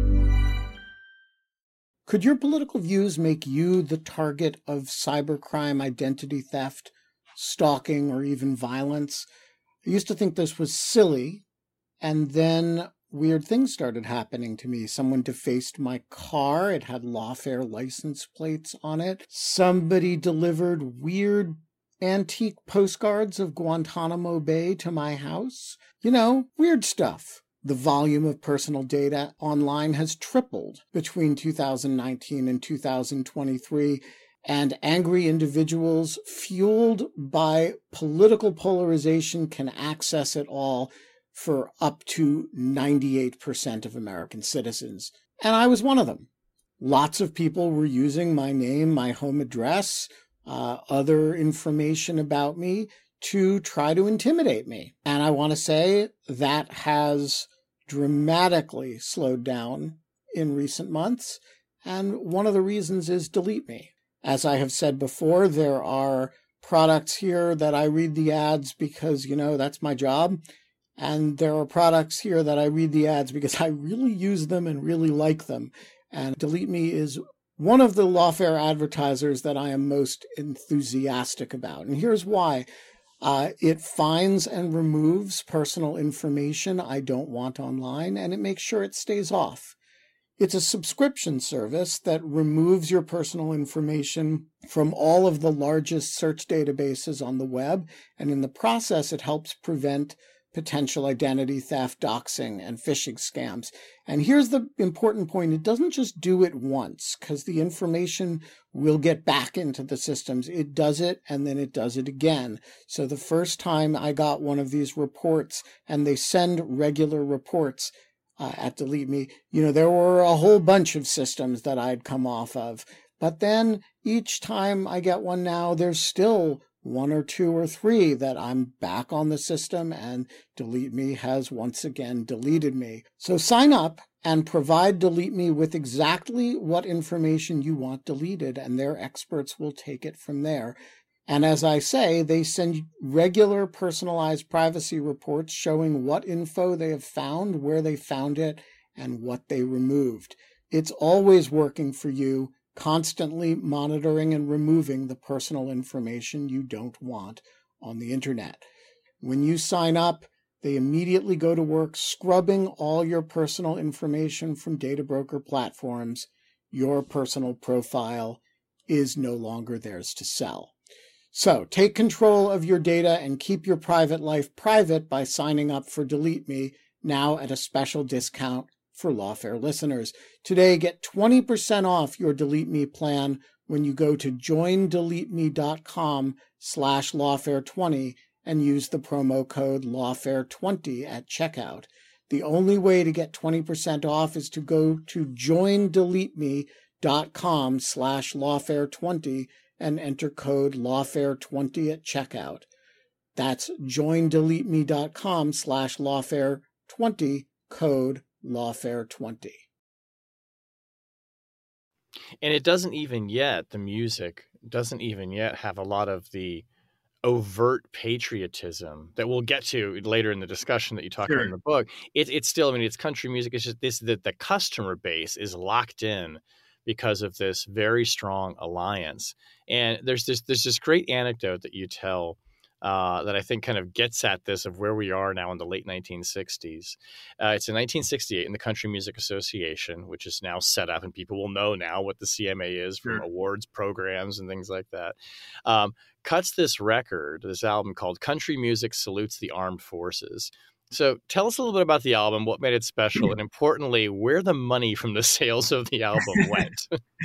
Could your political views make you the target of cybercrime, identity theft, stalking, or even violence? I used to think this was silly, and then weird things started happening to me. Someone defaced my car. It had Lawfare license plates on it. Somebody delivered weird antique postcards of Guantanamo Bay to my house. Weird stuff. The volume of personal data online has tripled between 2019 and 2023, and angry individuals fueled by political polarization can access it all for up to 98% of American citizens. And I was one of them. Lots of people were using my name, my home address, other information about me to try to intimidate me. And I want to say that has dramatically slowed down in recent months. And one of the reasons is Delete Me. As I have said before, there are products here that I read the ads because, that's my job. And there are products here that I read the ads because I really use them and really like them. And Delete Me is one of the Lawfare advertisers that I am most enthusiastic about. And here's why. It finds and removes personal information I don't want online, and it makes sure it stays off. It's a subscription service that removes your personal information from all of the largest search databases on the web, and in the process, it helps prevent potential identity theft, doxing, and phishing scams. And here's the important point. It doesn't just do it once, because the information will get back into the systems. It does it, and then it does it again. So the first time I got one of these reports, and they send regular reports at Delete Me, there were a whole bunch of systems that I'd come off of. But then each time I get one now, there's still one or two or three that I'm back on the system, and Delete Me has once again deleted me. So sign up and provide Delete Me with exactly what information you want deleted, and their experts will take it from there. And as I say, they send regular personalized privacy reports showing what info they have found, where they found it, and what they removed. It's always working for you, constantly monitoring and removing the personal information you don't want on the internet. When you sign up, they immediately go to work scrubbing all your personal information from data broker platforms. Your personal profile is no longer theirs to sell. So take control of your data and keep your private life private by signing up for Delete Me now at a special discount for Lawfare listeners. Today, get 20% off your Delete Me plan when you go to joindeleteme.com/lawfare20 and use the promo code lawfare20 at checkout. The only way to get 20% off is to go to joindeleteme.com/lawfare20 and enter code lawfare20 at checkout. That's joindeleteme.com/lawfare20, code lawfare20. And it doesn't even yet, the music doesn't even yet have a lot of the overt patriotism that we'll get to later in the discussion that you talk about in the book. It's still, I mean, it's country music. It's just this, that the customer base is locked in because of this very strong alliance. And there's this great anecdote that you tell that I think kind of gets at this of where we are now in the late 1960s. It's in 1968 in the Country Music Association, which is now set up, and people will know now what the CMA is from awards programs and things like that. Cuts this album called Country Music Salutes the Armed Forces. So tell us a little bit about the album, what made it special, and importantly, where the money from the sales of the album went.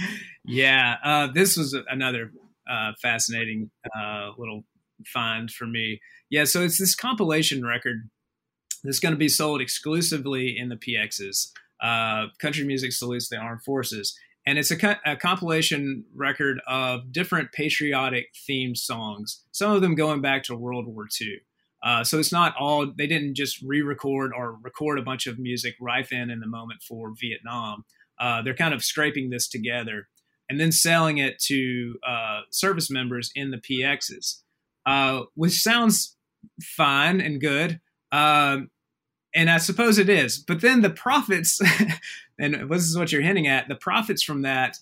This was another fascinating little find for me. So it's this compilation record that's going to be sold exclusively in the PXs. Country Music Salutes the Armed Forces. And it's a compilation record of different patriotic themed songs, some of them going back to World War II. So it's not all, they didn't just re-record or record a bunch of music right then in the moment for Vietnam. They're kind of scraping this together and then selling it to service members in the PXs, which sounds fine and good. And I suppose it is. But then the profits, and this is what you're hinting at, the profits from that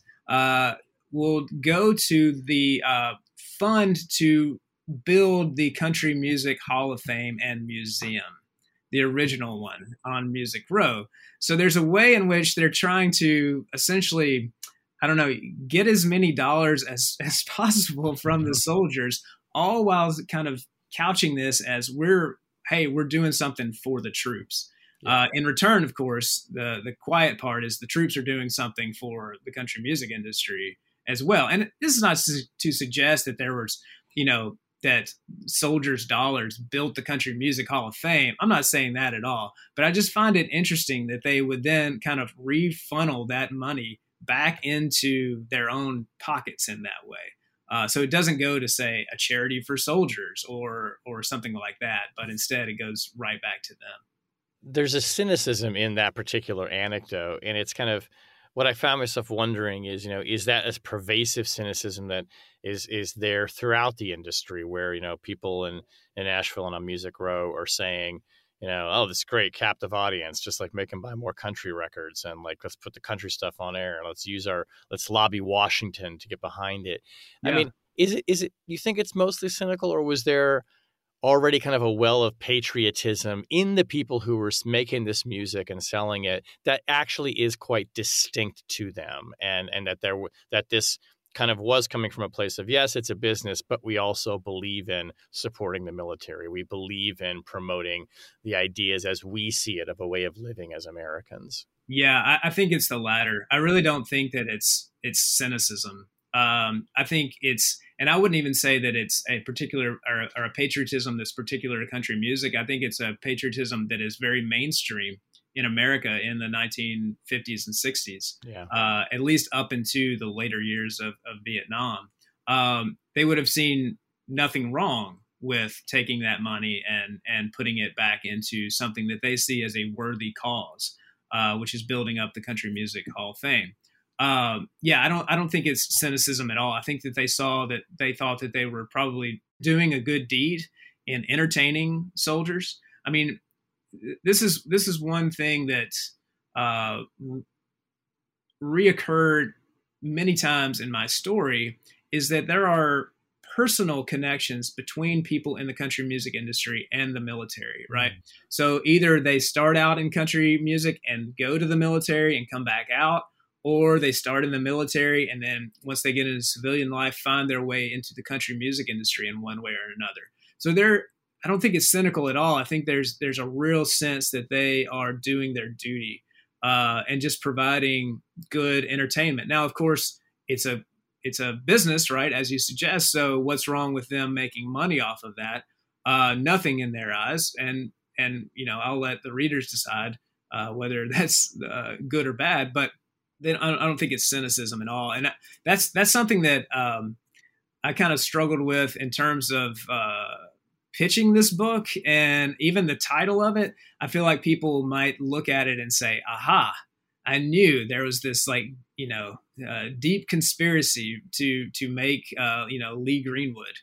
will go to the fund to build the Country Music Hall of Fame and Museum, the original one on Music Row. So there's a way in which they're trying to essentially, get as many dollars as possible from the soldiers, all while kind of couching this as we're doing something for the troops. In return, of course, the quiet part is the troops are doing something for the country music industry as well. And this is not to suggest that there was, that soldiers' dollars built the Country Music Hall of Fame. I'm not saying that at all, but I just find it interesting that they would then kind of refunnel that money back into their own pockets in that way. So it doesn't go to, say, a charity for soldiers or something like that, but instead it goes right back to them. There's a cynicism in that particular anecdote, and it's kind of what I found myself wondering is, is that a pervasive cynicism that is there throughout the industry where, people in Nashville and on Music Row are saying, oh, this great captive audience, just like make them buy more country records and like, let's put the country stuff on air and let's lobby Washington to get behind it. Yeah. I mean, is it, you think it's mostly cynical, or was there already kind of a well of patriotism in the people who were making this music and selling it that actually is quite distinct to them, and that this kind of was coming from a place of, yes, it's a business, but we also believe in supporting the military. We believe in promoting the ideas as we see it of a way of living as Americans. Yeah, I think it's the latter. I really don't think that it's cynicism. I think it's, and I wouldn't even say that it's a particular or a patriotism that's particular to country music. I think it's a patriotism that is very mainstream in America in the 1950s and 60s, at least up into the later years of Vietnam. They would have seen nothing wrong with taking that money and putting it back into something that they see as a worthy cause, which is building up the Country Music Hall of Fame. I don't think it's cynicism at all. I think that they thought that they were probably doing a good deed in entertaining soldiers. I mean, this is one thing that reoccurred many times in my story, is that there are personal connections between people in the country music industry and the military, right? Mm-hmm. So either they start out in country music and go to the military and come back out, or they start in the military, and then once they get into civilian life, find their way into the country music industry in one way or another. So I don't think it's cynical at all. I think there's a real sense that they are doing their duty and just providing good entertainment. Now, of course, it's a business, right, as you suggest. So what's wrong with them making money off of that? Nothing in their eyes, and I'll let the readers decide whether that's good or bad. But then I don't think it's cynicism at all, and that's something that I kind of struggled with in terms of pitching this book, and even the title of it. I feel like people might look at it and say, "Aha! I knew there was this deep conspiracy to make Lee Greenwood."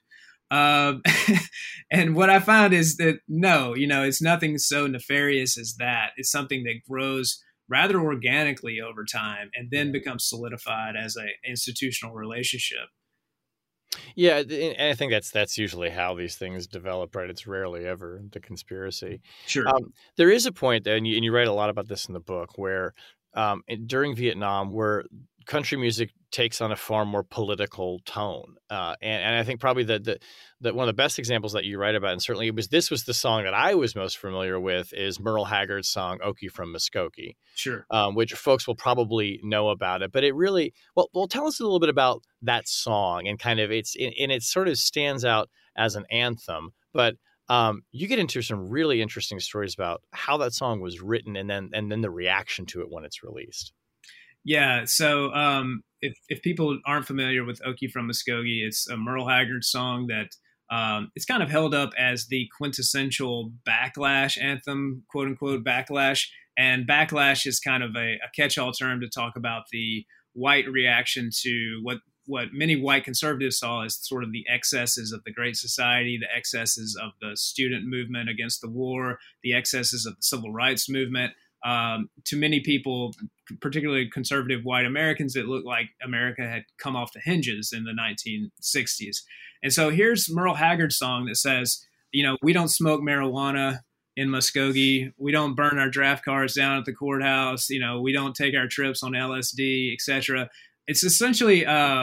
And what I found is that no, it's nothing so nefarious as that. It's something that grows rather organically over time and then becomes solidified as an institutional relationship. Yeah, and I think that's usually how these things develop, right? It's rarely ever the conspiracy. Sure. There is a point there, and you write a lot about this in the book, where during Vietnam, where country music takes on a far more political tone, and I think probably the one of the best examples that you write about, and certainly this was the song that I was most familiar with, is Merle Haggard's song "Okie from Muskogee," sure, which folks will probably know about it. But it really, well, tell us a little bit about that song and kind of it sort of stands out as an anthem, but you get into some really interesting stories about how that song was written and then the reaction to it when it's released. Yeah. So if people aren't familiar with Okie from Muskogee, it's a Merle Haggard song that it's kind of held up as the quintessential backlash anthem, quote unquote backlash. And backlash is kind of a catch-all term to talk about the white reaction to what many white conservatives saw as sort of the excesses of the Great Society, the excesses of the student movement against the war, the excesses of the civil rights movement. To many people, particularly conservative white Americans, it looked like America had come off the hinges in the 1960s. And so here's Merle Haggard's song that says, we don't smoke marijuana in Muskogee. We don't burn our draft cards down at the courthouse. We don't take our trips on LSD, etc. It's essentially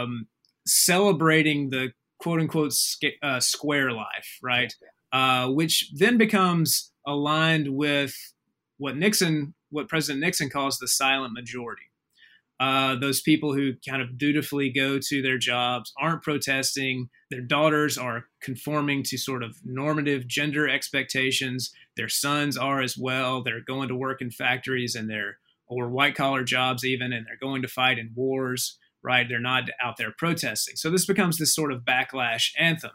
celebrating the quote unquote square life, right? Which then becomes aligned with what President Nixon calls the silent majority. Those people who kind of dutifully go to their jobs, aren't protesting. Their daughters are conforming to sort of normative gender expectations. Their sons are as well. They're going to work in factories or white collar jobs even, and they're going to fight in wars, right? They're not out there protesting. So this becomes this sort of backlash anthem.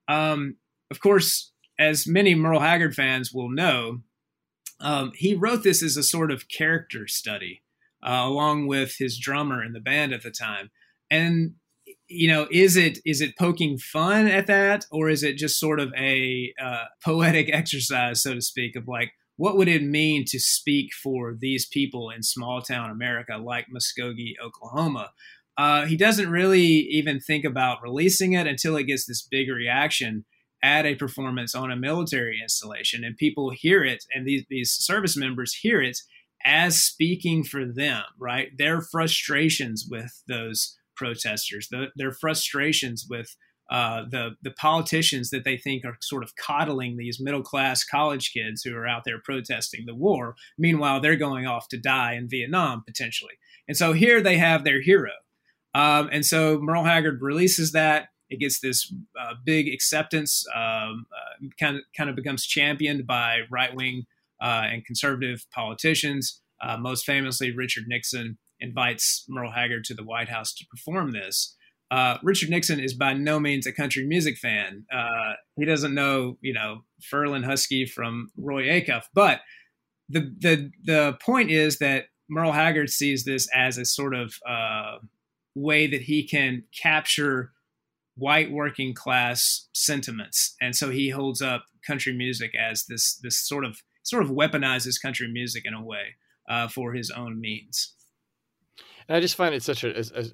Of course, as many Merle Haggard fans will know, he wrote this as a sort of character study, along with his drummer in the band at the time. And, is it poking fun at that, or is it just sort of a poetic exercise, so to speak, of like, what would it mean to speak for these people in small town America like Muskogee, Oklahoma? He doesn't really even think about releasing it until it gets this big reaction at a performance on a military installation, and people hear it, and these service members hear it as speaking for them, right? Their frustrations with those protesters, their frustrations with the politicians that they think are sort of coddling these middle-class college kids who are out there protesting the war. Meanwhile, they're going off to die in Vietnam, potentially. And so here they have their hero. And so Merle Haggard releases that. It gets this big acceptance, kind of becomes championed by right-wing and conservative politicians. Most famously, Richard Nixon invites Merle Haggard to the White House to perform this. Richard Nixon is by no means a country music fan. He doesn't know, Ferlin Husky from Roy Acuff. But the point is that Merle Haggard sees this as a sort of way that he can capture white working class sentiments, and so he holds up country music as this sort of weaponizes country music in a way for his own means. And I just find it such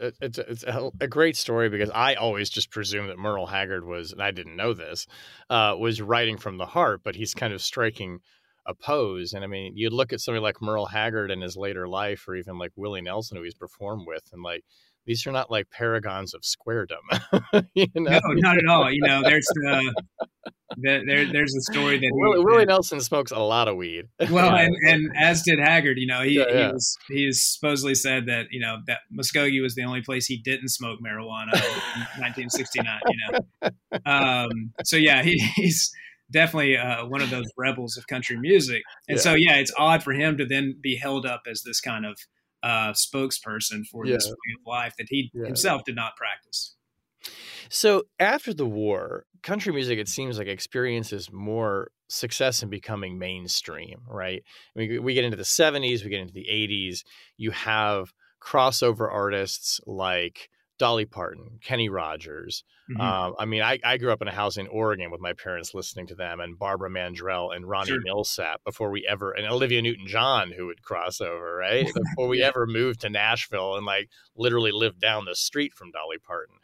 a great story, because I always just presumed that Merle Haggard was, and I didn't know this, was writing from the heart, but he's kind of striking opposed. And I mean, you look at somebody like Merle Haggard in his later life, or even like Willie Nelson, who he's performed with, and like, these are not like paragons of squaredom. No, not at all. There's there's a story that Willie Nelson smokes a lot of weed. Well, and as did Haggard. He supposedly said that that Muskogee was the only place he didn't smoke marijuana in 1969. So yeah, he's definitely one of those rebels of country music. And so yeah, it's odd for him to then be held up as this kind of spokesperson for this way of life that he himself did not practice. So after the war, country music, it seems like, experiences more success in becoming mainstream, right? I mean, we get into the 70s, we get into the 80s. You have crossover artists like Dolly Parton, Kenny Rogers. Mm-hmm. I mean, I grew up in a house in Oregon with my parents listening to them, and Barbara Mandrell and Ronnie Millsap and Olivia Newton-John, who would cross over, right? Before we ever moved to Nashville and like literally lived down the street from Dolly Parton.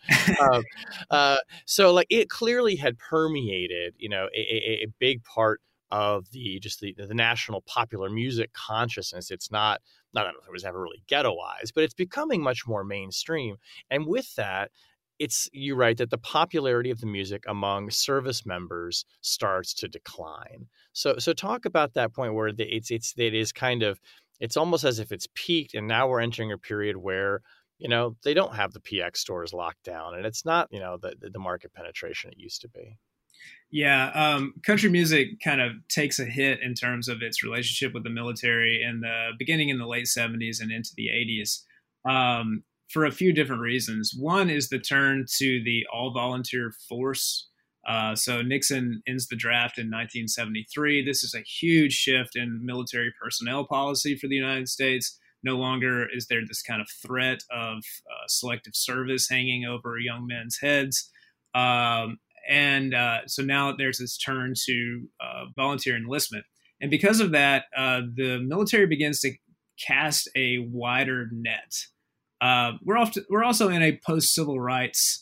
So like it clearly had permeated, a big part of the national popular music consciousness. It's not that it was ever really ghettoized, but it's becoming much more mainstream. And with that, you're right that the popularity of the music among service members starts to decline. So talk about that point where it's almost as if it's peaked, and now we're entering a period where they don't have the PX stores locked down, and it's not the market penetration it used to be. Yeah, country music kind of takes a hit in terms of its relationship with the military beginning in the late 70s and into the 80s for a few different reasons. One is the turn to the all-volunteer force. So Nixon ends the draft in 1973. This is a huge shift in military personnel policy for the United States. No longer is there this kind of threat of selective service hanging over young men's heads. So now there's this turn to volunteer enlistment. And because of that, the military begins to cast a wider net. We're also in a post-civil rights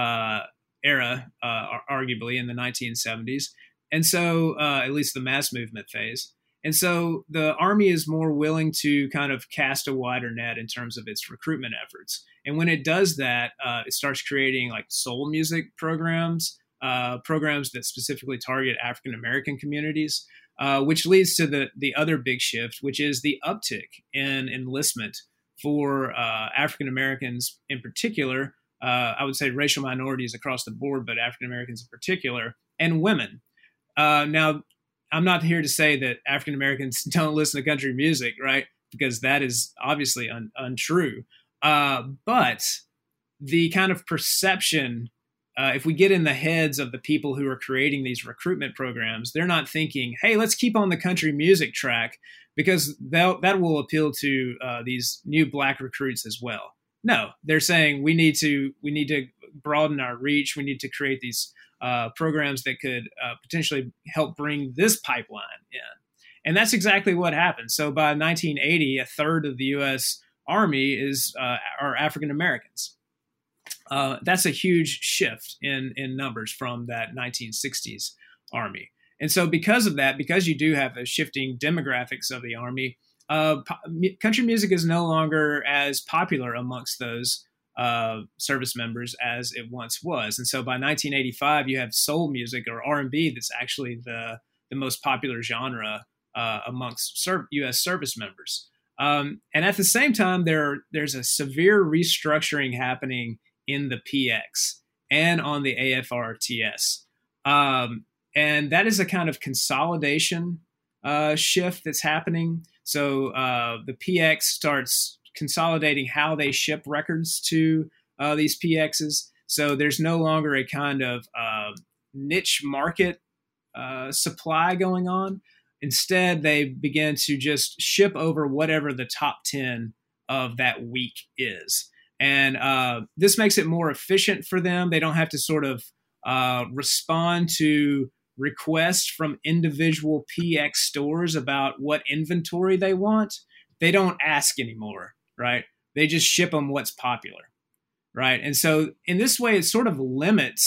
era, arguably in the 1970s. And so at least the mass movement phase. And so the Army is more willing to kind of cast a wider net in terms of its recruitment efforts. And when it does that, it starts creating like soul music programs that specifically target African-American communities, which leads to the other big shift, which is the uptick in enlistment for African-Americans in particular. I would say racial minorities across the board, but African-Americans in particular, and women. Now, I'm not here to say that African-Americans don't listen to country music, right? Because that is obviously untrue. But the kind of perception, if we get in the heads of the people who are creating these recruitment programs, they're not thinking, hey, let's keep on the country music track because that will appeal to these new Black recruits as well. No, they're saying we need to broaden our reach. We need to create these programs that could potentially help bring this pipeline in. And that's exactly what happened. So by 1980, a third of the U.S. Army are African Americans. That's a huge shift in numbers from that 1960s Army. And so because of that, because you do have a shifting demographics of the Army, country music is no longer as popular amongst those service members as it once was. And so by 1985, you have soul music or R&B that's actually the most popular genre amongst U.S. service members. And at the same time, there's a severe restructuring happening in the PX and on the AFRTS. And that is a kind of consolidation shift that's happening. So the PX starts consolidating how they ship records to these PXs. So there's no longer a kind of niche market supply going on. Instead, they begin to just ship over whatever the top 10 of that week is. And this makes it more efficient for them. They don't have to sort of respond to requests from individual PX stores about what inventory they want. They don't ask anymore, right? They just ship them what's popular, right? And so in this way, it sort of limits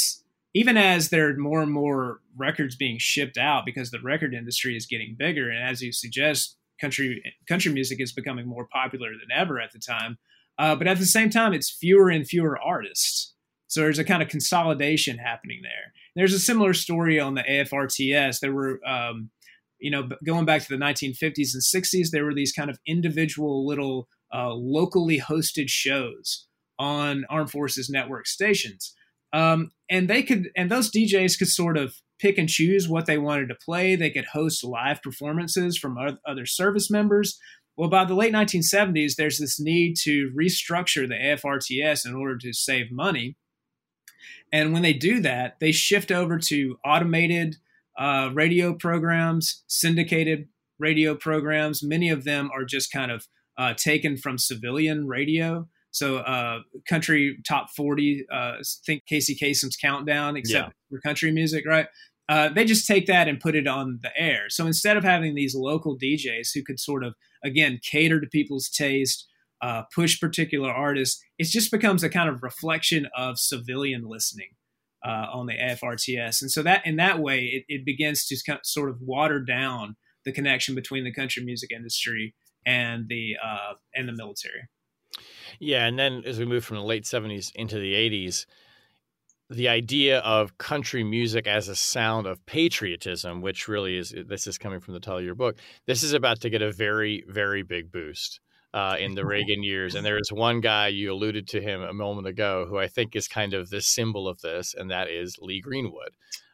even as there are more and more records being shipped out because the record industry is getting bigger, and as you suggest, country music is becoming more popular than ever at the time. But at the same time, it's fewer and fewer artists. So there's a kind of consolidation happening there. There's a similar story on the AFRTS. There were, going back to the 1950s and 60s, there were these kind of individual little locally hosted shows on Armed Forces Network stations. And those DJs could sort of pick and choose what they wanted to play. They could host live performances from other service members. Well, by the late 1970s, there's this need to restructure the AFRTS in order to save money. And when they do that, they shift over to automated radio programs, syndicated radio programs. Many of them are just kind of taken from civilian radio. So country top 40, think Casey Kasem's Countdown, except for country music, right? They just take that and put it on the air. So instead of having these local DJs who could sort of, again, cater to people's taste, push particular artists, it just becomes a kind of reflection of civilian listening on the AFRTS. And so that in that way, it begins to sort of water down the connection between the country music industry and the military. Yeah, and then as we move from the late 70s into the 80s, the idea of country music as a sound of patriotism, which really is, this is coming from the title of your book, this is about to get a very, very big boost in the Reagan years. And there is one guy, you alluded to him a moment ago, who I think is kind of the symbol of this, and that is Lee Greenwood.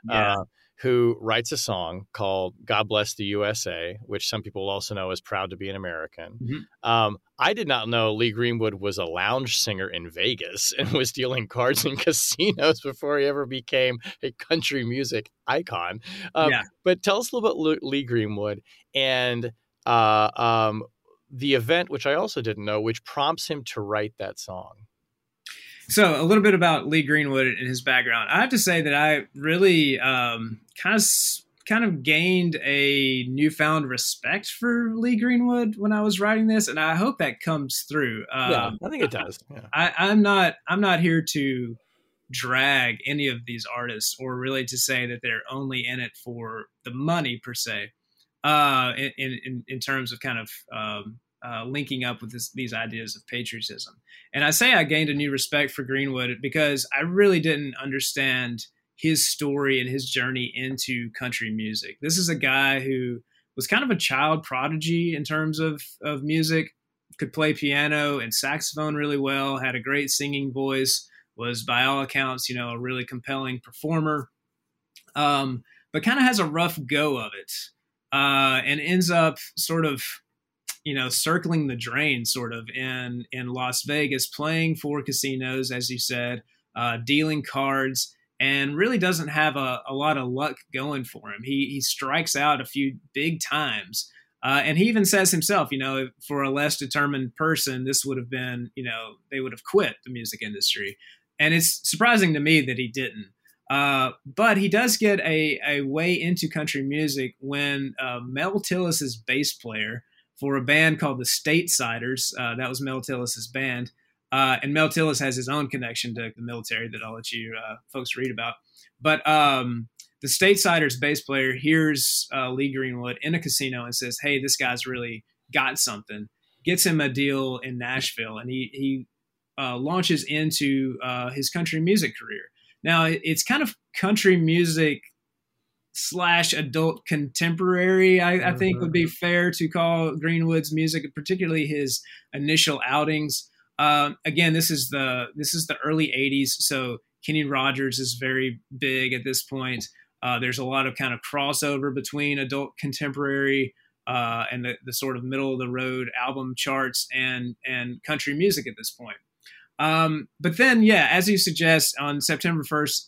Who writes a song called God Bless the USA, which some people also know as Proud to be an American. Mm-hmm. I did not know Lee Greenwood was a lounge singer in Vegas and was dealing cards in casinos before he ever became a country music icon. But tell us a little bit about Lee Greenwood and the event, which I also didn't know, which prompts him to write that song. So a little bit about Lee Greenwood and his background. I have to say that I really kind of gained a newfound respect for Lee Greenwood when I was writing this, and I hope that comes through. I think it does. Yeah. I'm not here to drag any of these artists or really to say that they're only in it for the money per se. In terms of kind of linking up with these ideas of patriotism. And I say I gained a new respect for Greenwood because I really didn't understand his story and his journey into country music. This is a guy who was kind of a child prodigy in terms of music, could play piano and saxophone really well, had a great singing voice, was by all accounts, a really compelling performer, but kind of has a rough go of it and ends up sort of circling the drain sort of in Las Vegas, playing for casinos, as you said, dealing cards, and really doesn't have a lot of luck going for him. He strikes out a few big times. And he even says himself, for a less determined person, this would have been, they would have quit the music industry. And it's surprising to me that he didn't. But he does get a way into country music when Mel Tillis's bass player for a band called the Statesiders. That was Mel Tillis's band. And Mel Tillis has his own connection to the military that I'll let you folks read about. But the Statesiders bass player hears Lee Greenwood in a casino and says, hey, this guy's really got something. Gets him a deal in Nashville, and he launches into his country music career. Now, it's kind of country music / adult contemporary, I think would be fair to call Greenwood's music, particularly his initial outings. Again, this is the early 80s, so Kenny Rogers is very big at this point. There's a lot of kind of crossover between adult contemporary and the sort of middle of the road album charts and country music at this point. But then, as you suggest, on September 1st,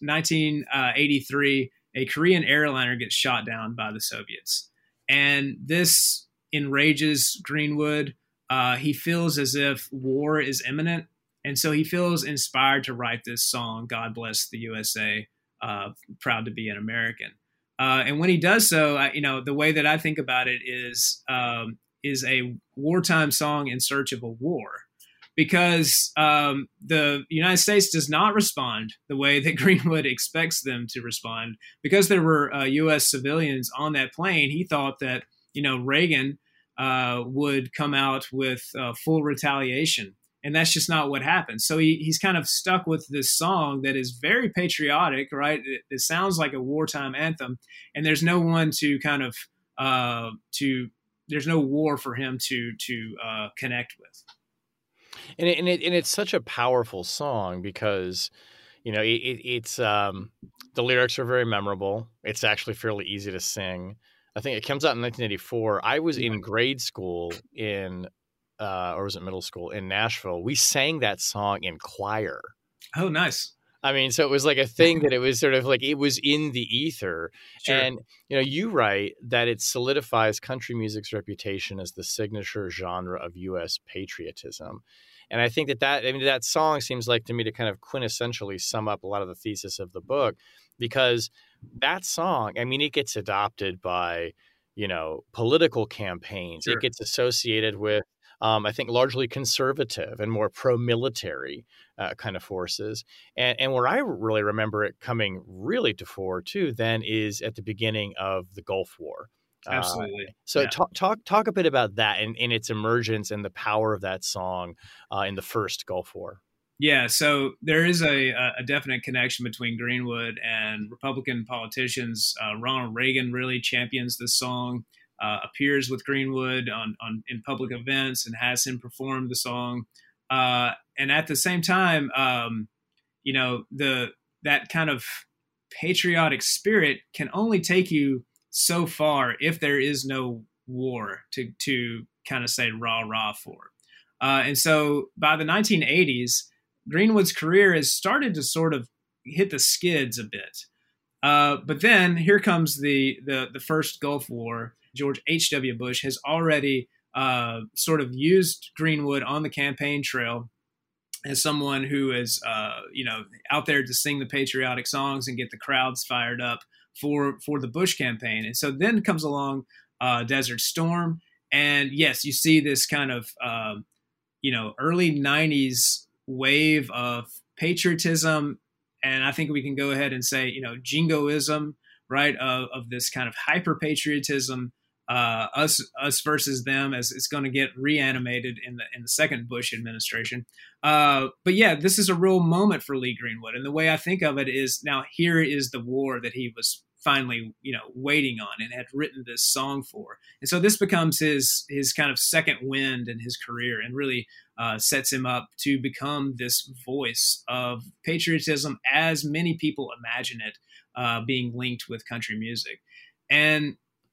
1983, a Korean airliner gets shot down by the Soviets. And this enrages Greenwood. He feels as if war is imminent. And so he feels inspired to write this song, God Bless the USA, Proud to be an American. And when he does so, the way that I think about it is a wartime song in search of a war. because the United States does not respond the way that Greenwood expects them to respond. Because there were U.S. civilians on that plane, he thought that, Reagan would come out with full retaliation. And that's just not what happened. So he's kind of stuck with this song that is very patriotic, right? It sounds like a wartime anthem, and there's no one to kind of there's no war for him to connect with. And it's such a powerful song because, it's the lyrics are very memorable. It's actually fairly easy to sing. I think it comes out in 1984. I was in grade school or was it middle school in Nashville? We sang that song in choir. Oh, nice. I mean, so it was like a thing that it was sort of like it was in the ether. Sure. And, you write that it solidifies country music's reputation as the signature genre of U.S. patriotism. And I think that song seems like to me to kind of quintessentially sum up a lot of the thesis of the book, because that song, it gets adopted by, political campaigns. Sure. It gets associated with, I think, largely conservative and more pro-military kind of forces. And where I really remember it coming really to fore, too, then is at the beginning of the Gulf War. Absolutely. So yeah. Talk a bit about that and its emergence and the power of that song in the first Gulf War. Yeah, so there is a definite connection between Greenwood and Republican politicians. Ronald Reagan really champions this song, appears with Greenwood in public events and has him perform the song. And at the same time, that kind of patriotic spirit can only take you so far if there is no war to kind of say rah rah for. And so by the 1980s, Greenwood's career has started to sort of hit the skids a bit. But then here comes the first Gulf War. George H.W. Bush has already sort of used Greenwood on the campaign trail as someone who is, out there to sing the patriotic songs and get the crowds fired up for the Bush campaign. And so then comes along Desert Storm. And yes, you see this kind of, early 90s wave of patriotism. And I think we can go ahead and say, jingoism, right? Of this kind of hyper patriotism, us versus them, as it's going to get reanimated in the second Bush administration. But yeah, this is a real moment for Lee Greenwood. And the way I think of it is, now here is the war that he was finally, waiting on and had written this song for. And so this becomes his kind of second wind in his career, and really sets him up to become this voice of patriotism as many people imagine it being linked with country music. And,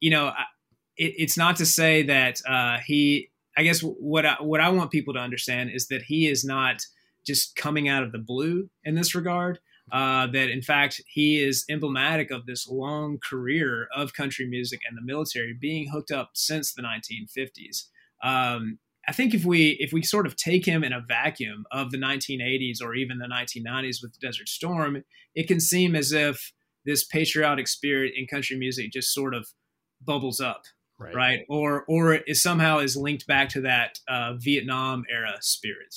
it's not to say that I guess what I want people to understand is that he is not just coming out of the blue in this regard. That in fact he is emblematic of this long career of country music and the military being hooked up since the 1950s. I think if we sort of take him in a vacuum of the 1980s or even the 1990s with Desert Storm, it can seem as if this patriotic spirit in country music just sort of bubbles up, right? Or it somehow is linked back to that Vietnam era spirit.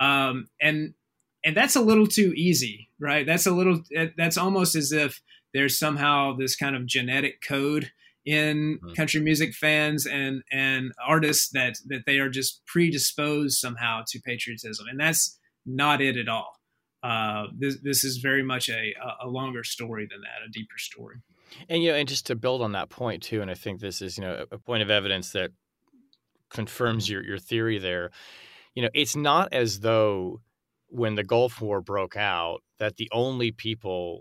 And that's a little too easy, right? That's almost as if there's somehow this kind of genetic code in country music fans and artists that they are just predisposed somehow to patriotism. And that's not it at all. This is very much a longer story than that, a deeper story. And, and just to build on that point too, and I think this is, a point of evidence that confirms your theory there. It's not as though when the Gulf War broke out that the only people,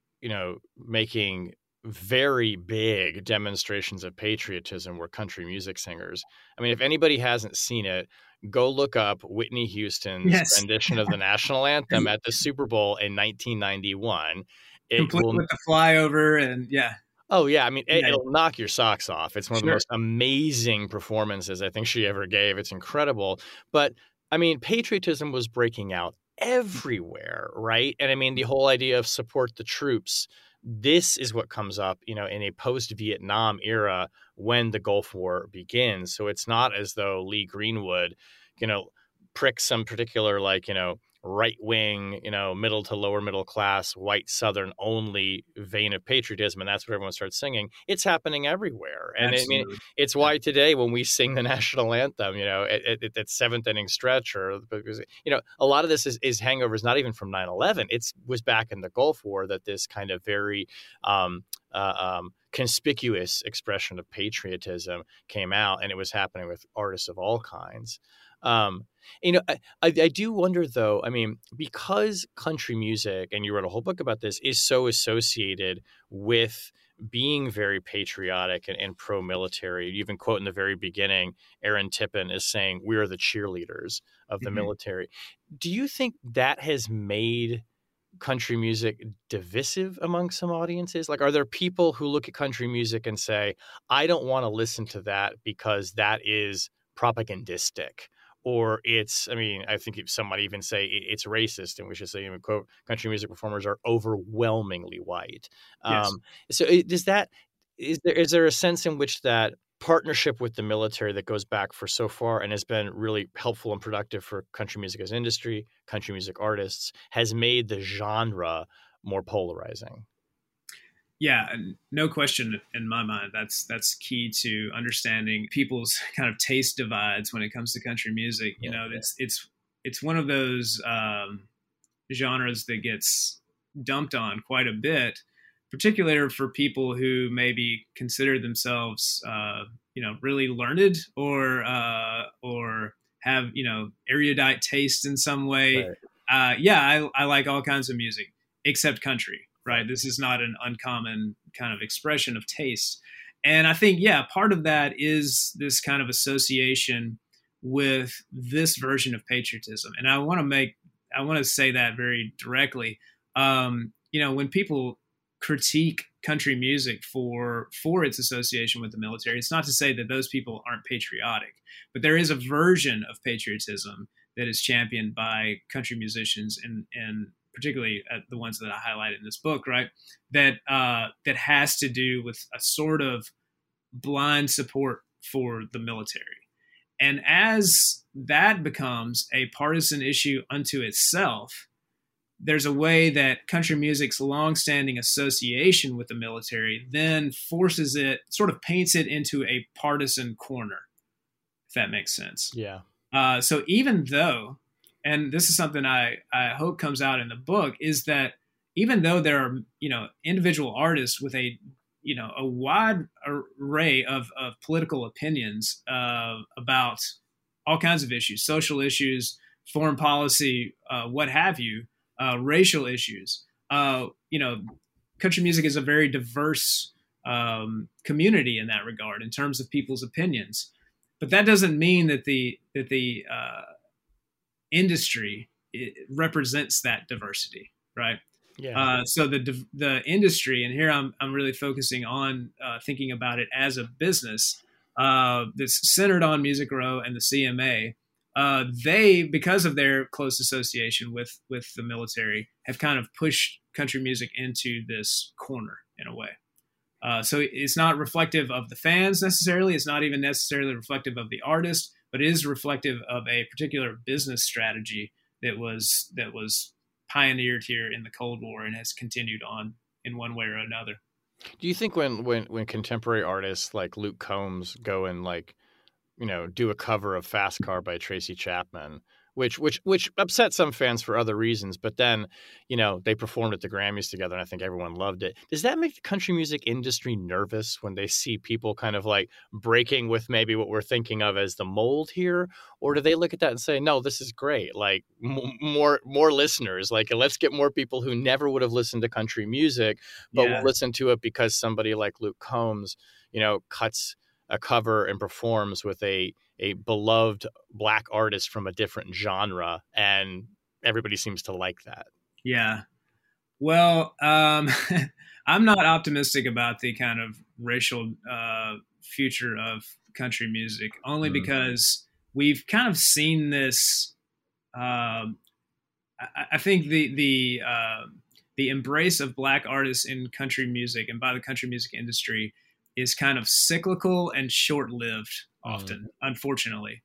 making very big demonstrations of patriotism were country music singers. I mean, if anybody hasn't seen it, go look up Whitney Houston's rendition of the national anthem at the Super Bowl in 1991. Complete with the flyover and yeah. Oh, yeah. I mean, it'll knock your socks off. It's one of the most amazing performances I think she ever gave. It's incredible. But I mean, patriotism was breaking out everywhere, right? And I mean, the whole idea of support the troops, this is what comes up, in a post-Vietnam era when the Gulf War begins. So it's not as though Lee Greenwood, prick some particular, like, right wing, middle to lower middle class, white Southern only vein of patriotism, and that's what everyone starts singing. It's happening everywhere, and I mean, it's why today when we sing the national anthem, at seventh inning stretch, or because a lot of this is hangovers, not even from 9/11. It was back in the Gulf War that this kind of very conspicuous expression of patriotism came out, and it was happening with artists of all kinds. I do wonder, though, I mean, because country music, and you wrote a whole book about this, is so associated with being very patriotic and pro-military. You even quote in the very beginning, Aaron Tippin is saying, "We're the cheerleaders of the military." Do you think that has made country music divisive among some audiences? Like, are there people who look at country music and say, I don't want to listen to that because that is propagandistic? Or I think some might even say it's racist, and we should say, quote, country music performers are overwhelmingly white. Yes. So is there a sense in which that partnership with the military that goes back for so far and has been really helpful and productive for country music as an industry, country music artists, has made the genre more polarizing? Yeah, no question in my mind. That's key to understanding people's kind of taste divides when it comes to country music. It's one of those genres that gets dumped on quite a bit, particularly for people who maybe consider themselves, really learned or have erudite taste in some way. Right. I like all kinds of music except country. Right. This is not an uncommon kind of expression of taste. And I think, part of that is this kind of association with this version of patriotism. And I want to say that very directly. When people critique country music for its association with the military, it's not to say that those people aren't patriotic, but there is a version of patriotism that is championed by country musicians and particularly the ones that I highlighted in this book, right? That has to do with a sort of blind support for the military. And as that becomes a partisan issue unto itself, there's a way that country music's longstanding association with the military then forces it, sort of paints it into a partisan corner, if that makes sense. Yeah. So even though, and this is something I hope comes out in the book, is that even though there are, individual artists with a wide array of political opinions about all kinds of issues, social issues, foreign policy, what have you, racial issues, country music is a very diverse community in that regard in terms of people's opinions. But that doesn't mean that the industry represents that diversity, right? Yeah. So the industry, and here I'm really focusing on thinking about it as a business that's centered on Music Row and the CMA. They, because of their close association with the military, have kind of pushed country music into this corner in a way. So it's not reflective of the fans necessarily. It's not even necessarily reflective of the artist, but it is reflective of a particular business strategy that was pioneered here in the Cold War and has continued on in one way or another. Do you think when contemporary artists like Luke Combs go and do a cover of Fast Car by Tracy Chapman, which upset some fans for other reasons, but then, they performed at the Grammys together and I think everyone loved it. Does that make the country music industry nervous when they see people kind of like breaking with maybe what we're thinking of as the mold here? Or do they look at that and say, no, this is great. Like more listeners, like let's get more people who never would have listened to country music, but will listen to it because somebody like Luke Combs, cuts a cover and performs with a beloved Black artist from a different genre, and everybody seems to like that. Yeah. Well, I'm not optimistic about the kind of racial future of country music, only because we've kind of seen this. I think the embrace of Black artists in country music and by the country music industry is kind of cyclical and short-lived often, unfortunately.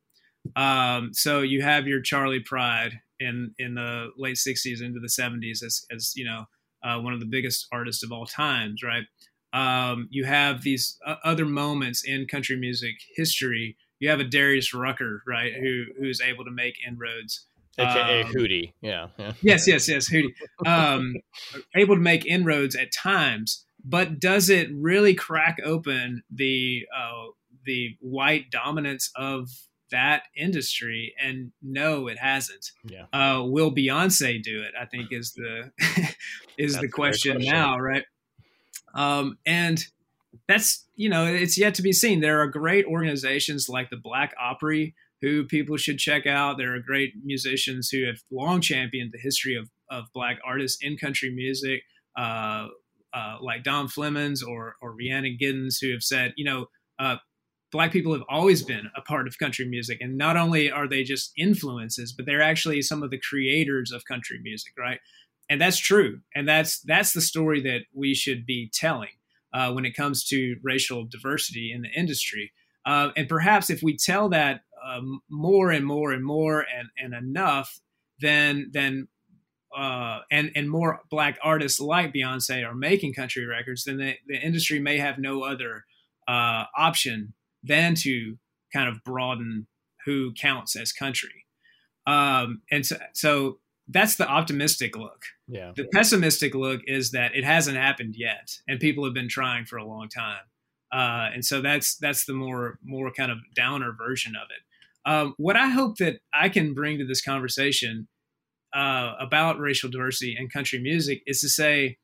So you have your Charlie Pride in the late 60s into the 70s as one of the biggest artists of all times, right? You have these other moments in country music history. You have a Darius Rucker, right, who's able to make inroads. AKA Hootie. Yeah. Yes, Hootie. Able to make inroads at times, but does it really crack open the white dominance of that industry? And no, it hasn't. Yeah. Will Beyonce do it? I think is the the question now, right? And that's, it's yet to be seen. There are great organizations like the Black Opry who people should check out. There are great musicians who have long championed the history of Black artists in country music, like Don Flemons or Rhiannon Giddens, who have said, Black people have always been a part of country music. And not only are they just influences, but they're actually some of the creators of country music, right? And that's true. And that's the story that we should be telling when it comes to racial diversity in the industry. And perhaps if we tell that more and more and more and enough, then more Black artists like Beyonce are making country records, then the industry may have no other option than to kind of broaden who counts as country. And so that's the optimistic look. Yeah. The pessimistic look is that it hasn't happened yet, and people have been trying for a long time. And so that's the more kind of downer version of it. What I hope that I can bring to this conversation about racial diversity in country music is to say,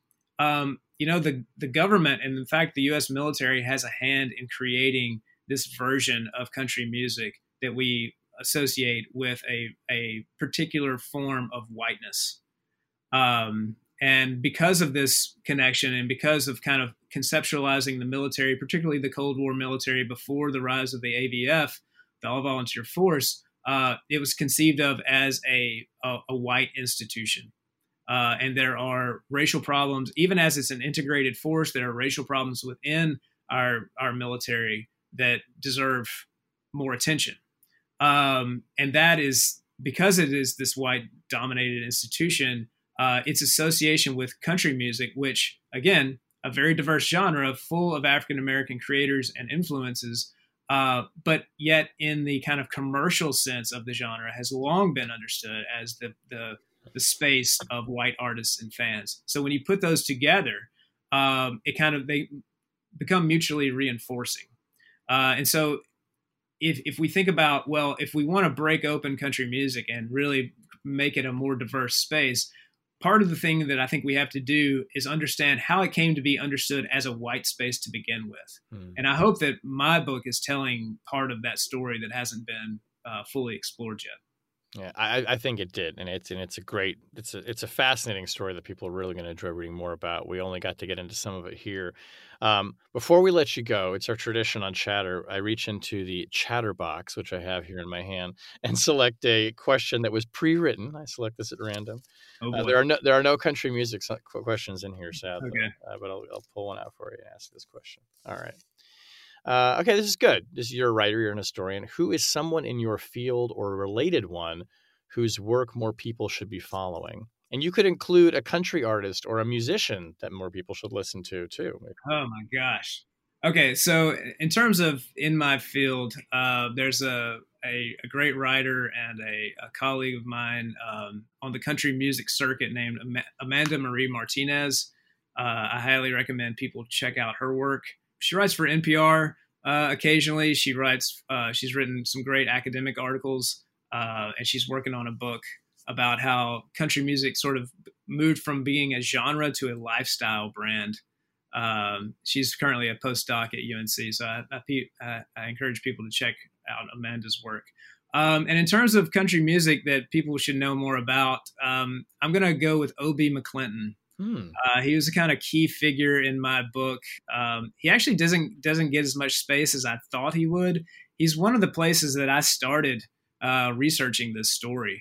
the government, and in fact, the U.S. military has a hand in creating this version of country music that we associate with a particular form of whiteness. And because of this connection, and because of kind of conceptualizing the military, particularly the Cold War military before the rise of the AVF, the All Volunteer Force, it was conceived of as a white institution. And there are racial problems, even as it's an integrated force, there are racial problems within our military that deserve more attention. And that is because it is this white dominated institution, its association with country music, which, again, a very diverse genre full of African-American creators and influences, but yet in the kind of commercial sense of the genre has long been understood as the space of white artists and fans. So when you put those together, they become mutually reinforcing. And so if we think about, well, if we want to break open country music and really make it a more diverse space, part of the thing that I think we have to do is understand how it came to be understood as a white space to begin with. And I hope that my book is telling part of that story that hasn't been fully explored yet. Yeah, I think it did, and it's a fascinating story that people are really going to enjoy reading more about. We only got to get into some of it here. Before we let you go, it's our tradition on Chatter. I reach into the Chatter box, which I have here in my hand, and select a question that was pre-written. I select this at random. There are no country music questions in here, sadly. Okay. But I'll pull one out for you and ask this question. All right. Okay, this is good. You're a writer, you're an historian. Who is someone in your field or a related one whose work more people should be following? And you could include a country artist or a musician that more people should listen to, too. Oh, my gosh. Okay, so in terms of in my field, there's a great writer and a colleague of mine on the country music circuit named Amanda Marie Martinez. I highly recommend people check out her work. She writes for NPR occasionally. She's written some great academic articles, and she's working on a book about how country music sort of moved from being a genre to a lifestyle brand. She's currently a postdoc at UNC, so I encourage people to check out Amanda's work. And in terms of country music that people should know more about, I'm going to go with O.B. McClinton. He was a kind of key figure in my book. He actually doesn't get as much space as I thought he would. He's one of the places that I started researching this story.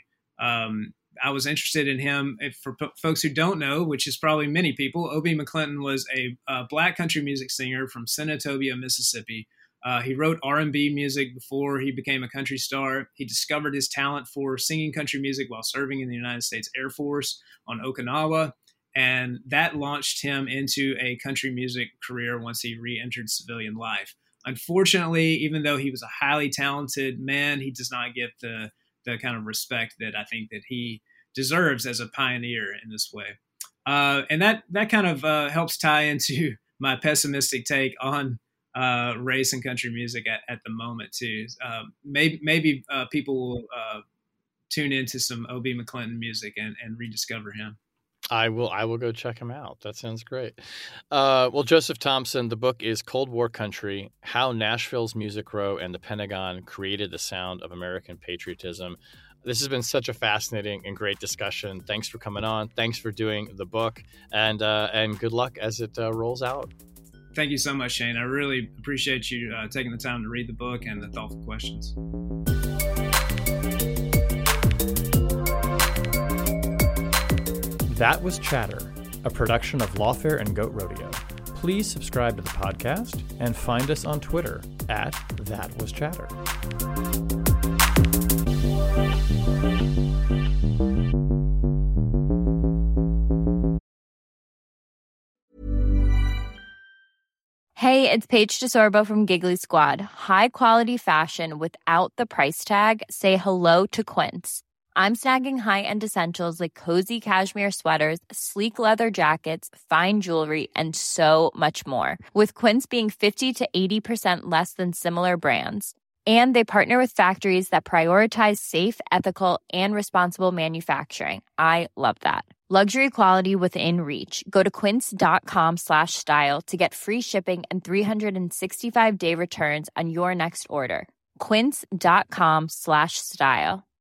I was interested in him. For folks who don't know, which is probably many people, O.B. McClinton was a Black country music singer from Senatobia, Mississippi, He wrote R&B music before he became a country star. He discovered his talent for singing country music while serving in the United States Air Force on Okinawa, and that launched him into a country music career once he re-entered civilian life. Unfortunately, even though he was a highly talented man, he does not get the kind of respect that I think that he deserves as a pioneer in this way. And that kind of helps tie into my pessimistic take on race and country music at the moment too. Maybe people will tune into some O.B. McClinton music and rediscover him. I will go check him out. That sounds great. Well, Joseph Thompson, the book is Cold War Country: How Nashville's Music Row and the Pentagon Created the Sound of American Patriotism. This has been such a fascinating and great discussion. Thanks for coming on. Thanks for doing the book, and good luck as it rolls out. Thank you so much, Shane. I really appreciate you taking the time to read the book and the thoughtful questions. That was Chatter, a production of Lawfare and Goat Rodeo. Please subscribe to the podcast and find us on Twitter at ThatWasChatter. Hey, it's Paige DeSorbo from Giggly Squad. High quality fashion without the price tag. Say hello to Quince. I'm snagging high-end essentials like cozy cashmere sweaters, sleek leather jackets, fine jewelry, and so much more. With Quince being 50 to 80% less than similar brands. And they partner with factories that prioritize safe, ethical, and responsible manufacturing. I love that. Luxury quality within reach. Go to quince.com/style to get free shipping and 365-day returns on your next order. Quince.com/style.